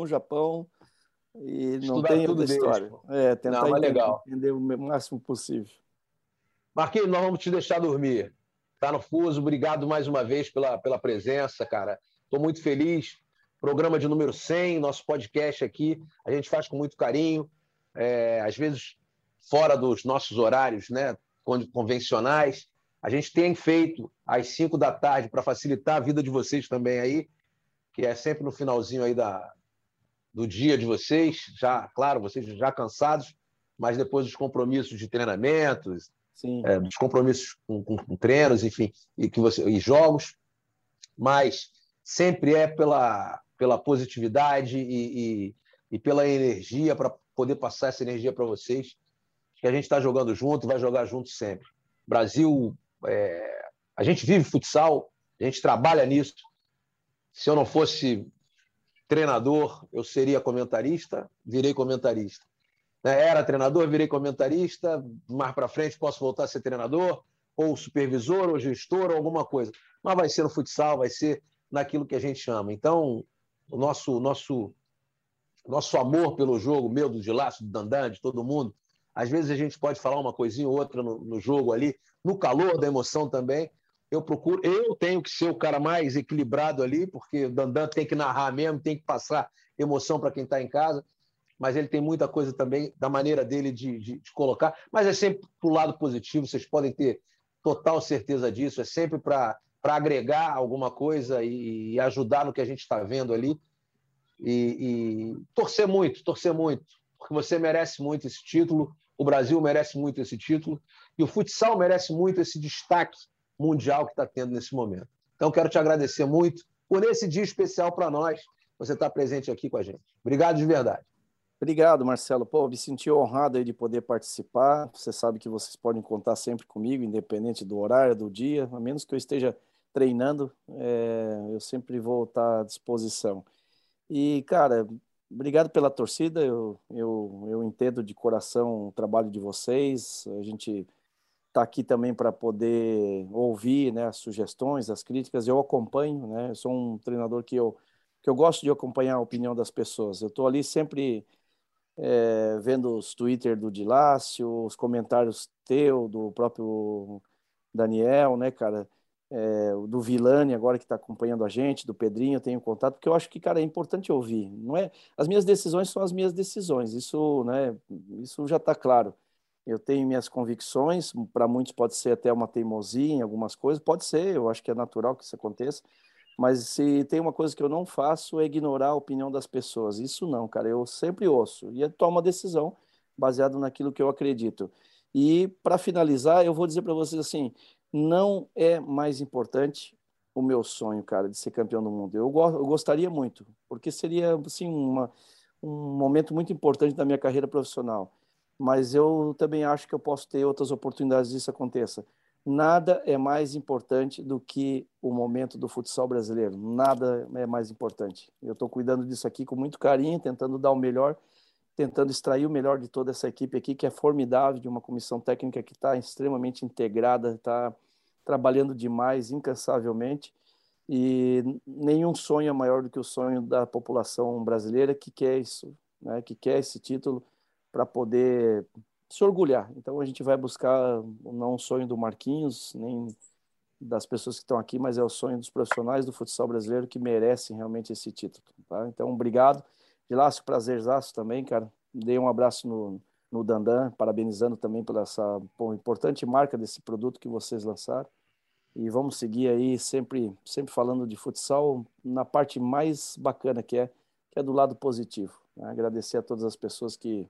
e não Estudar tem tudo outra história. Tentar entender o máximo possível. Marquinhos, nós vamos te deixar dormir. Tá no fuso, obrigado mais uma vez pela presença, cara. Estou muito feliz. Programa de número 100, nosso podcast aqui, a gente faz com muito carinho, às vezes fora dos nossos horários, né, convencionais. A gente tem feito às 5 da tarde para facilitar a vida de vocês também aí, que é sempre no finalzinho aí do dia de vocês, já, claro, vocês já cansados, mas depois dos compromissos de treinamentos, dos compromissos com treinos, enfim, e jogos, mas sempre é pela positividade e pela energia, para poder passar essa energia para vocês, que a gente está jogando junto e vai jogar junto sempre. Brasil, a gente vive futsal, a gente trabalha nisso. Se eu não fosse treinador, eu seria comentarista, virei comentarista. Era treinador, virei comentarista, mais para frente posso voltar a ser treinador, ou supervisor, ou gestor, ou alguma coisa. Mas vai ser no futsal, vai ser naquilo que a gente ama. Então, o nosso amor pelo jogo, meu, do Gilácio, do Dandan, de todo mundo, às vezes a gente pode falar uma coisinha ou outra no jogo ali, no calor da emoção também. Eu tenho que ser o cara mais equilibrado ali, porque o Dandan tem que narrar mesmo, tem que passar emoção para quem está em casa, mas ele tem muita coisa também da maneira dele de colocar, mas é sempre para o lado positivo, vocês podem ter total certeza disso, é sempre para agregar alguma coisa e ajudar no que a gente está vendo ali, e torcer muito, porque você merece muito esse título, o Brasil merece muito esse título, e o futsal merece muito esse destaque mundial que está tendo nesse momento. Então, quero te agradecer muito por esse dia especial para nós, você estar presente aqui com a gente. Obrigado de verdade. Obrigado, Marcelo. Pô, me senti honrado aí de poder participar. Você sabe que vocês podem contar sempre comigo, independente do horário, do dia, a menos que eu esteja treinando, eu sempre vou estar à disposição. E, cara, obrigado pela torcida. Eu entendo de coração o trabalho de vocês. A gente está aqui também para poder ouvir, né, as sugestões, as críticas. Eu acompanho, né? Eu sou um treinador que eu gosto de acompanhar a opinião das pessoas. Eu estou ali sempre vendo os Twitter do Dilácio, os comentários do próprio Daniel, né, cara? Do Vilani, agora que está acompanhando a gente, do Pedrinho, eu tenho contato, porque eu acho que, cara, é importante ouvir. Não é, as minhas decisões são as minhas decisões, isso, né, isso já está claro. Eu tenho minhas convicções, para muitos pode ser até uma teimosia em algumas coisas, pode ser, eu acho que é natural que isso aconteça, mas se tem uma coisa que eu não faço é ignorar a opinião das pessoas. Isso não, cara, eu sempre ouço e tomo uma decisão baseada naquilo que eu acredito. E, para finalizar, eu vou dizer para vocês assim, não é mais importante o meu sonho, cara, de ser campeão do mundo. Eu gostaria muito, porque seria, assim, um momento muito importante da minha carreira profissional. Mas eu também acho que eu posso ter outras oportunidades disso aconteça. Nada é mais importante do que o momento do futsal brasileiro. Nada é mais importante. Eu estou cuidando disso aqui com muito carinho, tentando dar o melhor, tentando extrair o melhor de toda essa equipe aqui, que é formidável, de uma comissão técnica que está extremamente integrada, está trabalhando demais, incansavelmente, e nenhum sonho é maior do que o sonho da população brasileira que quer isso, né, que quer esse título para poder se orgulhar. Então a gente vai buscar não o sonho do Marquinhos, nem das pessoas que estão aqui, mas é o sonho dos profissionais do futsal brasileiro que merecem realmente esse título. Tá? Então, obrigado. Gilácio, prazerzaço também, cara. Dei um abraço no Dandan, parabenizando também pela essa importante marca desse produto que vocês lançaram. E vamos seguir aí sempre falando de futsal na parte mais bacana que é do lado positivo. Né? Agradecer a todas as pessoas que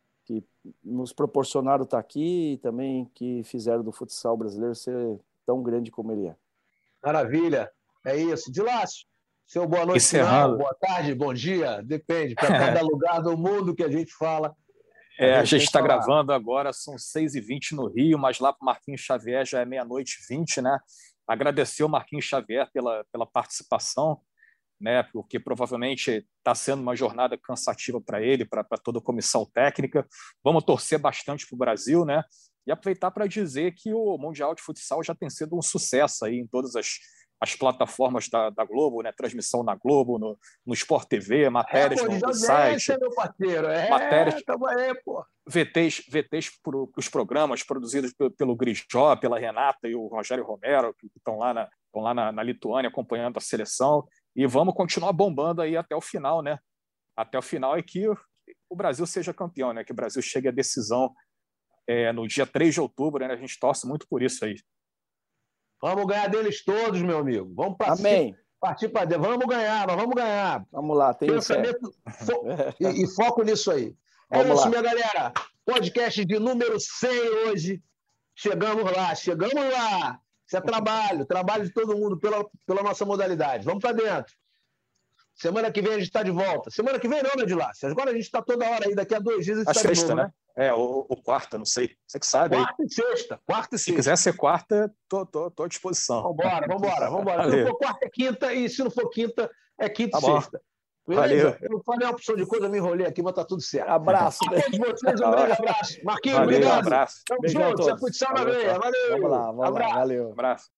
nos proporcionaram estar aqui e também que fizeram do futsal brasileiro ser tão grande como ele é. Maravilha. É isso. Dilácio, seu boa noite, Encerrando. Final, boa tarde, bom dia, depende. Para cada lugar do mundo que a gente fala. A gente está gravando agora, são 6h20 no Rio, mas lá para o Marquinhos Xavier já é 00:20, né? Agradecer ao Marquinhos Xavier pela participação, né? Porque provavelmente está sendo uma jornada cansativa para ele, para toda a comissão técnica. Vamos torcer bastante para o Brasil, né? E aproveitar para dizer que o Mundial de Futsal já tem sido um sucesso aí em todas as plataformas da Globo, né? Transmissão na Globo, no Sport TV, matérias no site, meu parceiro. matérias, aí, pô. VTs para os programas produzidos pelo Grijó, pela Renata e o Rogério Romero, que estão lá na Lituânia acompanhando a seleção, e vamos continuar bombando aí até o final, né? Até o final é que o Brasil seja campeão, né? Que o Brasil chegue à decisão no dia 3 de outubro, né? A gente torce muito por isso aí. Vamos ganhar deles todos, meu amigo. Vamos Amém. Partir para dentro. Vamos ganhar, nós vamos ganhar. Vamos lá, tem pensamento e foco nisso aí. Vamos lá. Minha galera. Podcast de número 100 hoje. Chegamos lá. Isso é trabalho de todo mundo pela nossa modalidade. Vamos para dentro. Semana que vem a gente está de volta. Semana que vem não, Dilácio. Agora a gente está toda hora aí. Daqui a 2 dias a gente está de novo, né? Ou quarta, não sei. Você que sabe. Quarta e sexta. Se quiser ser quarta, tô à disposição. Vambora. Se não for quarta, é quinta. E se não for quinta, é quinta e sexta. Valeu. Eu não falei uma opção de coisa, eu me enrolei aqui, mas tá tudo certo. Abraço. A todos vocês, um grande abraço. Marquinhos, valeu, obrigado. Um abraço. Tamo junto. Futsal na veia. Valeu. Vamos lá. Valeu. Abraço.